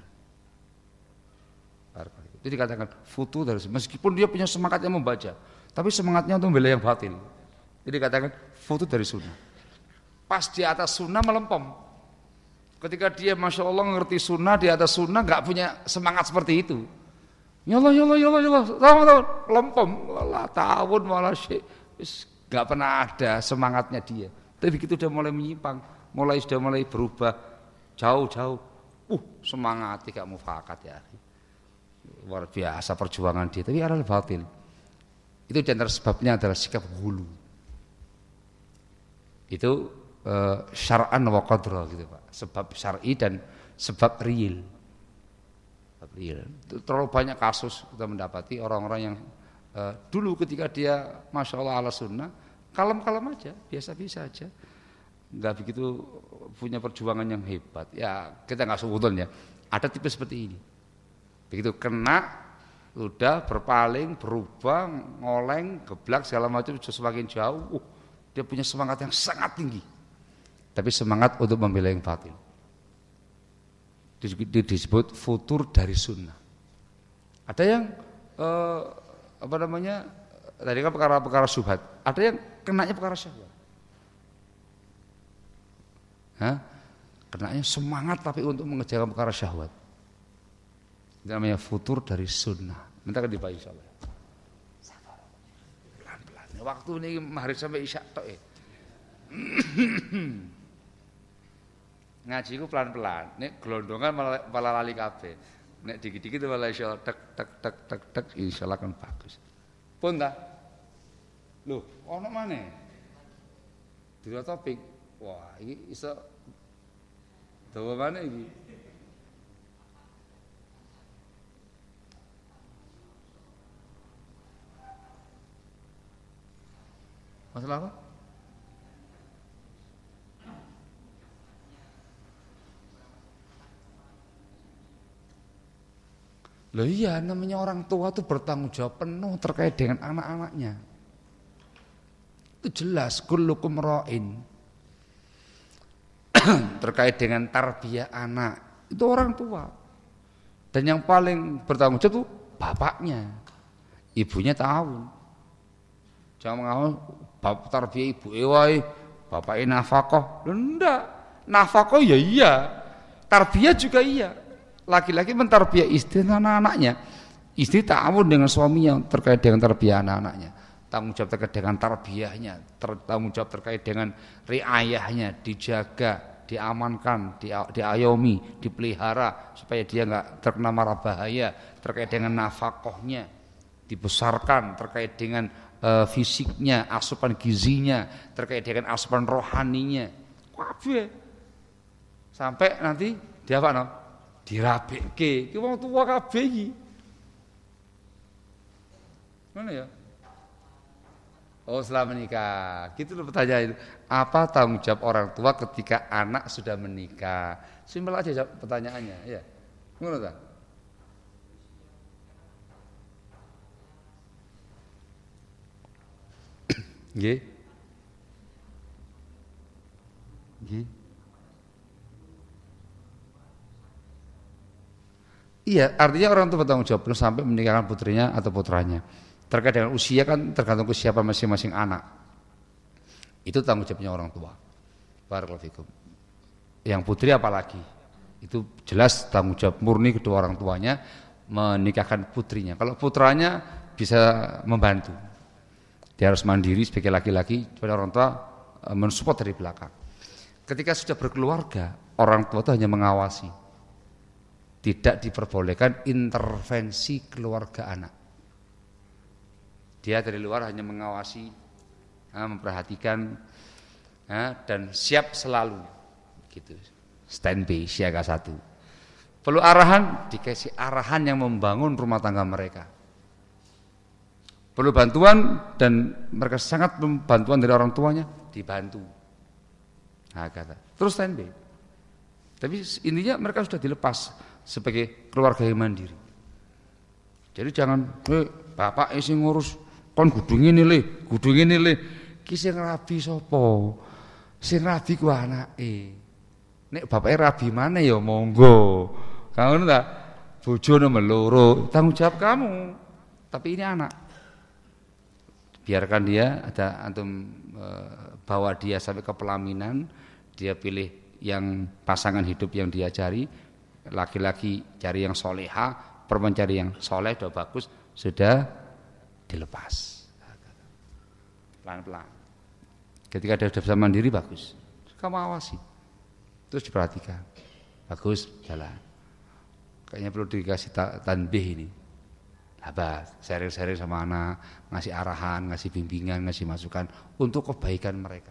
Itu dikatakan futur dari sunnah. Meskipun dia punya semangat yang membaca, tapi semangatnya untuk membela yang batil. Itu dikatakan futur dari sunnah. Pas di atas sunnah melempem. Ketika dia masya Allah ngerti sunnah di atas sunnah, nggak punya semangat seperti itu. Ya Allah, ya Allah, ya Allah, ya Allah, tahun-tahun lempem, lah tahun malah syek, nggak pernah ada semangatnya dia. Tapi begitu udah mulai menyimpang, mulai sudah mulai berubah, jauh-jauh, uh semangat tidak mufakat ya, luar biasa perjuangan dia. Tapi adalah batil. Itu di antara sebabnya adalah sikap hulu. Itu uh, syar'an wa qadra gitu Pak, sebab syar'i dan sebab real. Terlalu banyak kasus kita mendapati orang-orang yang uh, dulu ketika dia masya Allah ala sunnah kalem-kalem aja, biasa-biasa aja, nggak begitu punya perjuangan yang hebat. Ya kita nggak seutuhn ya. Ada tipe seperti ini. Begitu kena, udah berpaling, berubah, ngoleng, geblak segala macam, semakin jauh. Uh, dia punya semangat yang sangat tinggi. Tapi semangat untuk membela yang batil. Disebut futur dari sunnah. Ada yang eh, apa namanya tadi kan perkara-perkara syubhat, ada yang kenanya perkara syahwat. Hah? Kenanya semangat tapi untuk mengejar perkara syahwat. Itu namanya futur dari sunnah. Nanti akan dibahas insyaallah. Pelan-pelan. Waktu ini maghrib sampai isya tok ya. Ngaji ku pelan-pelan, nek gelondongan malah, malah lali kabeh. Nek dikit-dikit malah iso tek tek tek tek tek insyaallah kan bagus. Pun ta? Loh, ono maneh? Dua topik. Wah, iki iso dawa maneh iki? Masalah apa? Loh iya, namanya orang tua itu bertanggung jawab penuh terkait dengan anak-anaknya. Itu jelas, kullukum ra'in. Terkait dengan tarbiyah anak, itu orang tua. Dan yang paling bertanggung jawab itu bapaknya. Ibunya tahu. Jangan mengawal bab tarbiyah ibu ewai, bapaknya nafkah. Loh enggak, nafkah ya iya. Tarbiyah juga iya. Laki-laki mentarbiyah istri dan anak-anaknya. Istri ta'awun dengan suaminya terkait dengan tarbiyah anak-anaknya. Tanggung jawab terkait dengan tarbiyahnya, tanggung jawab terkait dengan riayahnya, dijaga, diamankan, diayomi, dipelihara supaya dia enggak terkena mara bahaya, terkait dengan nafkahnya, dibesarkan terkait dengan uh, fisiknya, asupan gizinya, terkait dengan asupan rohaninya. Kabeh. Sampai nanti dia apa no? Dirabeke, ki wong tuwa kabeh iki. Mana ya? Oh, setelah menikah. Gitu loh pertanyaan itu. Apa tanggung jawab orang tua ketika anak sudah menikah? Simpel aja jawab pertanyaannya, ya. Ngono ta? Nggih. Nggih. Iya, artinya orang tua bertanggung jawab sampai menikahkan putrinya atau putranya. Terkait dengan usia kan tergantung kesiapan masing-masing anak. Itu tanggung jawabnya orang tua. Barakallahu fikum. Yang putri apalagi, itu jelas tanggung jawab murni kedua orang tuanya menikahkan putrinya. Kalau putranya bisa membantu, dia harus mandiri sebagai laki-laki, kepada orang tua mensupport dari belakang. Ketika sudah berkeluarga, orang tua itu hanya mengawasi, tidak diperbolehkan intervensi keluarga anak. Dia dari luar hanya mengawasi, memperhatikan, dan siap selalu, gitu. Standby siaga satu. Perlu arahan, dikasih arahan yang membangun rumah tangga mereka. Perlu bantuan dan mereka sangat bantuan dari orang tuanya, dibantu. Nah, kata. Terus standby. Tapi intinya mereka sudah dilepas sebagai keluarga yang mandiri. Jadi jangan, eh, bapak isi ngurus. Kon kudu ngene le, kudu ngene le. Ki sing rabi sapa? Sing rabi ku anake. Nek bapake rabi mana ya monggo. Kamu ta? Bojone meloro, tanggung jawab kamu. Tapi ini anak. Biarkan dia ada antum e, bawa dia sampai ke pelaminan, dia pilih yang pasangan hidup yang dia cari, laki-laki cari yang soleha, perempuan cari yang soleh, sudah bagus, sudah dilepas pelan-pelan. Ketika dia sudah bisa mandiri bagus, kamu awasi, terus diperhatikan, bagus jalan. Kayaknya perlu dikasih tanbih ini, abah sharing-sharing sama anak, ngasih arahan, ngasih bimbingan, ngasih masukan untuk kebaikan mereka.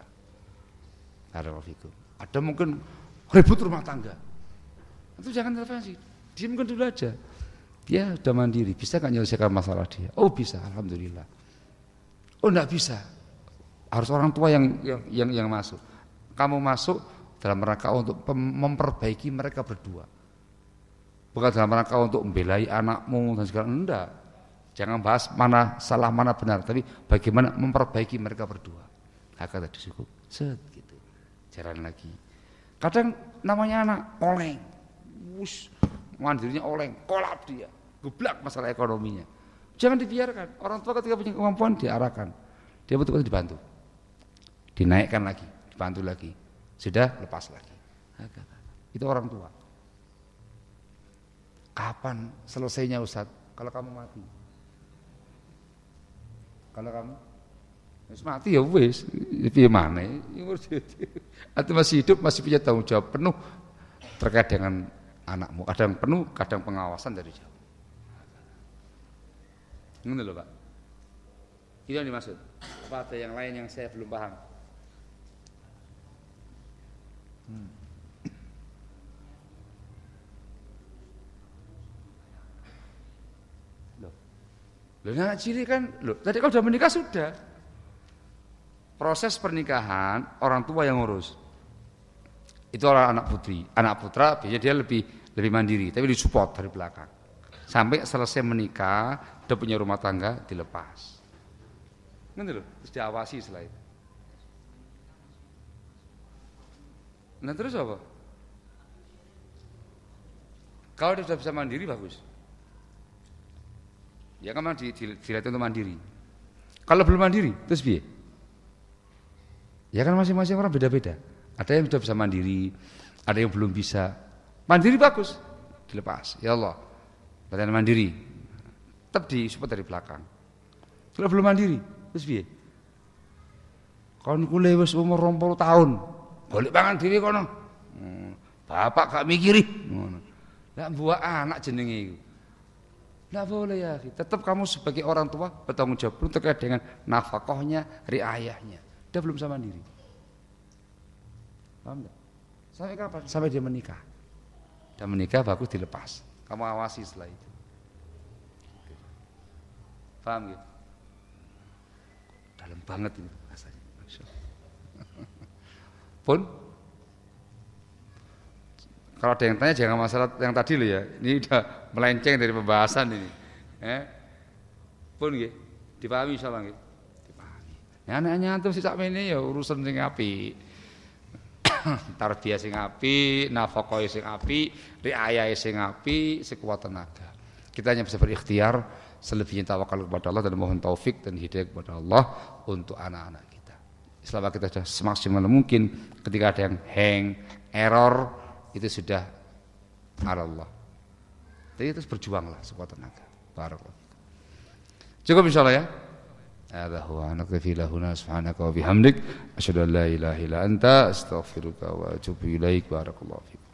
Ada mungkin ribut rumah tangga, itu jangan intervensi, diamkan dulu aja. Dia sudah mandiri, bisa nggak menyelesaikan masalah dia? Oh bisa, alhamdulillah. Oh enggak bisa, harus orang tua yang yang yang, yang masuk. Kamu masuk dalam rangka untuk memperbaiki mereka berdua, bukan dalam rangka untuk membelai anakmu dan segala. Enggak, jangan bahas mana salah mana benar, tapi bagaimana memperbaiki mereka berdua. Hak tadi cukup, set gitu, jalan lagi. Kadang namanya anak oleng, wush, mandirinya oleng, kolap dia. Geblak masalah ekonominya. Jangan dibiarkan. Orang tua ketika punya kemampuan diarahkan. Dia betul-betul dibantu. Dinaikkan lagi, dibantu lagi. Sudah lepas lagi. Itu orang tua. Kapan selesainya Ustaz? Kalau kamu mati. Kalau kamu wis mati ya wis, piye maneh? Atau masih hidup masih punya tanggung jawab penuh terkait dengan anakmu. Kadang penuh, kadang pengawasan dari jauh. Ngono lho, Pak. Itu yang dimaksud. Apa ada yang lain yang saya belum paham? Hmm. Loh. Loh anak cilik kan, loh, tadi kalau sudah menikah sudah. Proses pernikahan orang tua yang ngurus. Itu orang anak putri, anak putra biasanya dia lebih lebih mandiri, tapi disupport dari belakang. Sampai selesai menikah, udah punya rumah tangga, dilepas. Ngerti loh, terus diawasi setelah itu. Nah terus apa? Kalau dia sudah bisa mandiri bagus. Ya kan memang dilihat untuk mandiri. Kalau belum mandiri, terus biar. Ya kan masing-masing orang beda-beda. Ada yang sudah bisa mandiri, ada yang belum bisa. Mandiri bagus, dilepas. Ya Allah, latihan mandiri. Tetap disupport dari belakang. Kalau belum mandiri, terus biar. Kon kule wis umur dua puluh tahun, golek pangan dhewe kono. Bapak gak mikiri. Ngono. Lah buah anak jenenge iku. Nggak boleh ya, tetap kamu sebagai orang tua bertanggung jawab terkait dengan nafkahnya, riayahnya. Dia belum sama mandiri. Paham enggak? Sampai kapan? Sampai dia menikah. Dan menikah bagus dilepas. Kamu awasi setelah itu. Paham gitu? Dalam banget ini rasanya. Pun kalau ada yang tanya jangan masalah yang tadi loh ya. Ini udah melenceng dari pembahasan ini. Eh? Pun nggih, dipahami insyaallah nggih. Dipahami. Ya anaknya antum sik sakmene ya urusan sing apik. Tarbiyah sing apik, nafkah sing apik, riayah sing apik, sekuat tenaga. Kita hanya bisa berikhtiar, selebihnya tawakal kepada Allah dan mohon taufik dan hidayah kepada Allah untuk anak-anak kita. Selama kita sudah semaksimal mungkin, ketika ada yang hang, error, itu sudah Allah. Jadi terus berjuanglah sekuat tenaga. Barakallahu. Cukup insyaallah ya. Hadza huwa nakfi lahuna subhanaka wa bihamdik asyhadu an la ilaha illa anta astaghfiruka wa atubu ilaik. Barakallahu fiik.